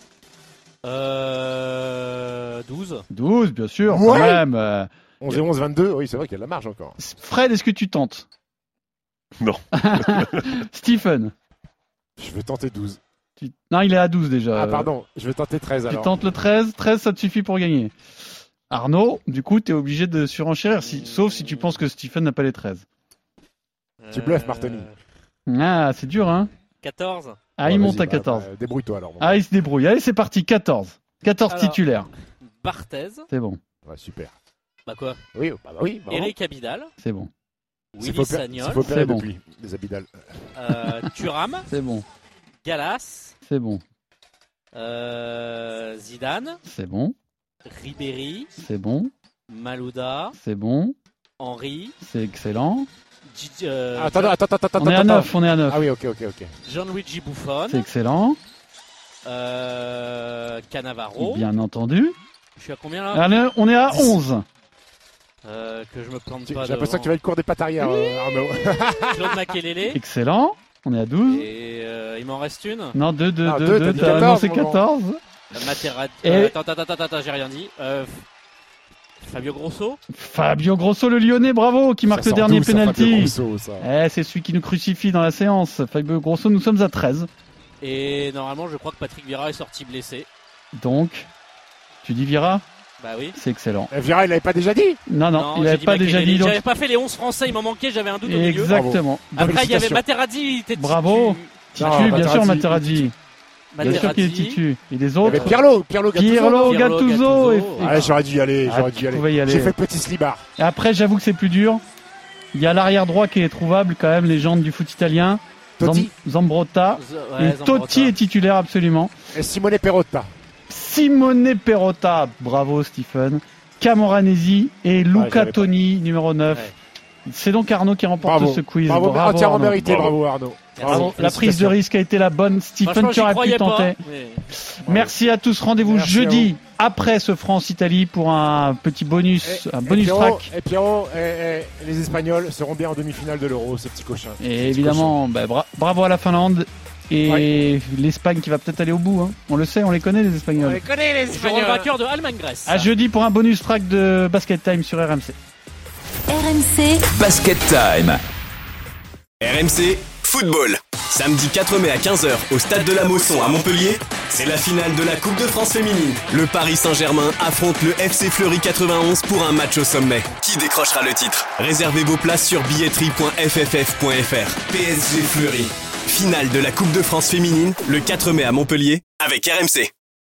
Euh, douze. douze, bien sûr, Ouais. quand même. Euh, onze et onze, vingt-deux. Oui, c'est vrai qu'il y a de la marge encore. Fred, est-ce que tu tentes? Non. Stephen? Je vais tenter douze. tu- Non, il est à douze déjà. Ah, pardon. Je vais tenter treize Tu alors. tentes le treize. treize, ça te suffit pour gagner. Arnaud, du coup, t'es obligé de surenchérir, si, sauf si tu penses que Stephen n'a pas les treize. Tu bluffes, Martoni. Ah, c'est dur, hein? quatorze. Ah, Ouais, il vas-y, monte à bah, quatorze. bah, débrouille-toi alors. Ah, il se débrouille. Allez, c'est parti, quatorze. quatorze Alors. titulaires. Barthez. C'est bon, Ouais, super. Bah quoi? Oui, bah, bah oui. bravo. Eric Abidal. c'est bon, C'est Willy faux père- Sagnol. c'est faux père C'est bon. depuis, des Abidal. Euh, Thuram. c'est bon, Galas. c'est bon, Euh, Zidane. c'est bon, Ribéry. c'est bon, Malouda. c'est bon, Henry. c'est excellent. Gigi- euh, Ah, attends, attends, attends, attends. On est à attends. neuf, on est à neuf. Ah oui, ok, ok, ok. Gianluigi Buffon. C'est excellent, Euh, Cannavaro. bien entendu. Je suis à combien là? Allez, on est à onze. Euh, que je me plante J'ai pas. l'impression que tu vas être court des pattes arrière, euh, Arnaud. Claude Makelele. Excellent, on est à douze. Et euh, il m'en reste une. Non, deux, deux, Ah, deux, deux, deux, t'as dit t'as quatorze, annoncé mon grand. quatorze. Materazzi. Et- Euh, attends, attends, attends, attends, j'ai rien dit. Euh, Fabio Grosso. Fabio Grosso, le Lyonnais, bravo, qui marque Ça le sort dernier d'où, ça, Fabio penalty. Grosso, ça Eh, c'est celui qui nous crucifie dans la séance. Fabio Grosso, nous sommes à treize. Et normalement, je crois que Patrick Vieira est sorti blessé. Donc, tu dis Vira? Bah oui. C'est excellent. Eh, Vira, il l'avait pas déjà dit? Non, non, il j'ai n'avait dit pas déjà Makelele. dit. Donc... J'avais pas fait les onze français, il m'en manquait, j'avais un doute au milieu. Exactement. Après, il y avait Félicitations. Materazzi, il était Bravo. Titu, Non, bien Materazzi, sûr, Materazzi. Bien sûr qu'il est Materazzi. Titu. Et les Il y autres? avait Pirlo, Pirlo Gattuso. Pirlo, Pirlo, Gattuso. Gattuso. et- et- Ah, j'aurais dû y aller, Ah, j'aurais tu dû y aller. pouvais y aller. J'ai fait petit slibard. Et après, j'avoue que c'est plus dur. Il y a l'arrière droit qui est trouvable, quand même, légende du foot italien. Totti. Zam- Zambrotta. Z- ouais, Et Zambrotta. Totti est titulaire, absolument. Et Simone Perotta. Simone Perotta. Bravo, Stephen. Camoranesi et Luca ouais, Toni, numéro neuf. Ouais. C'est donc Arnaud qui remporte bravo. ce quiz. Bravo, bravo entièrement Arnaud. mérité, bravo Arnaud. Bravo. La prise de risque a été la bonne. Stephen, tu aurais pu tenter. Mais... Merci à tous. Rendez-vous Merci jeudi après ce France-Italie pour un petit bonus, et, un bonus et Pierrot, track. Et Pierrot, et, et, les Espagnols seront bien en demi-finale de l'Euro, ces petits cochins. Et petits évidemment, bah, bra- bravo à la Finlande. Et ouais. l'Espagne qui va peut-être aller au bout. Hein. On le sait, on les connaît les Espagnols. On les connaît les Espagnols. Le vainqueur de Allemagne-Grèce. À jeudi pour un bonus track de Basket Time sur R M C. R M C Basket Time. R M C Football. Samedi quatre mai à quinze heures au stade de la Mosson à Montpellier, c'est la finale de la Coupe de France féminine. Le Paris Saint-Germain affronte le F C Fleury quatre-vingt-onze pour un match au sommet. Qui décrochera le titre ? Réservez vos places sur billetterie point f f f point f r. P S G Fleury. Finale de la Coupe de France féminine le quatre mai à Montpellier avec R M C.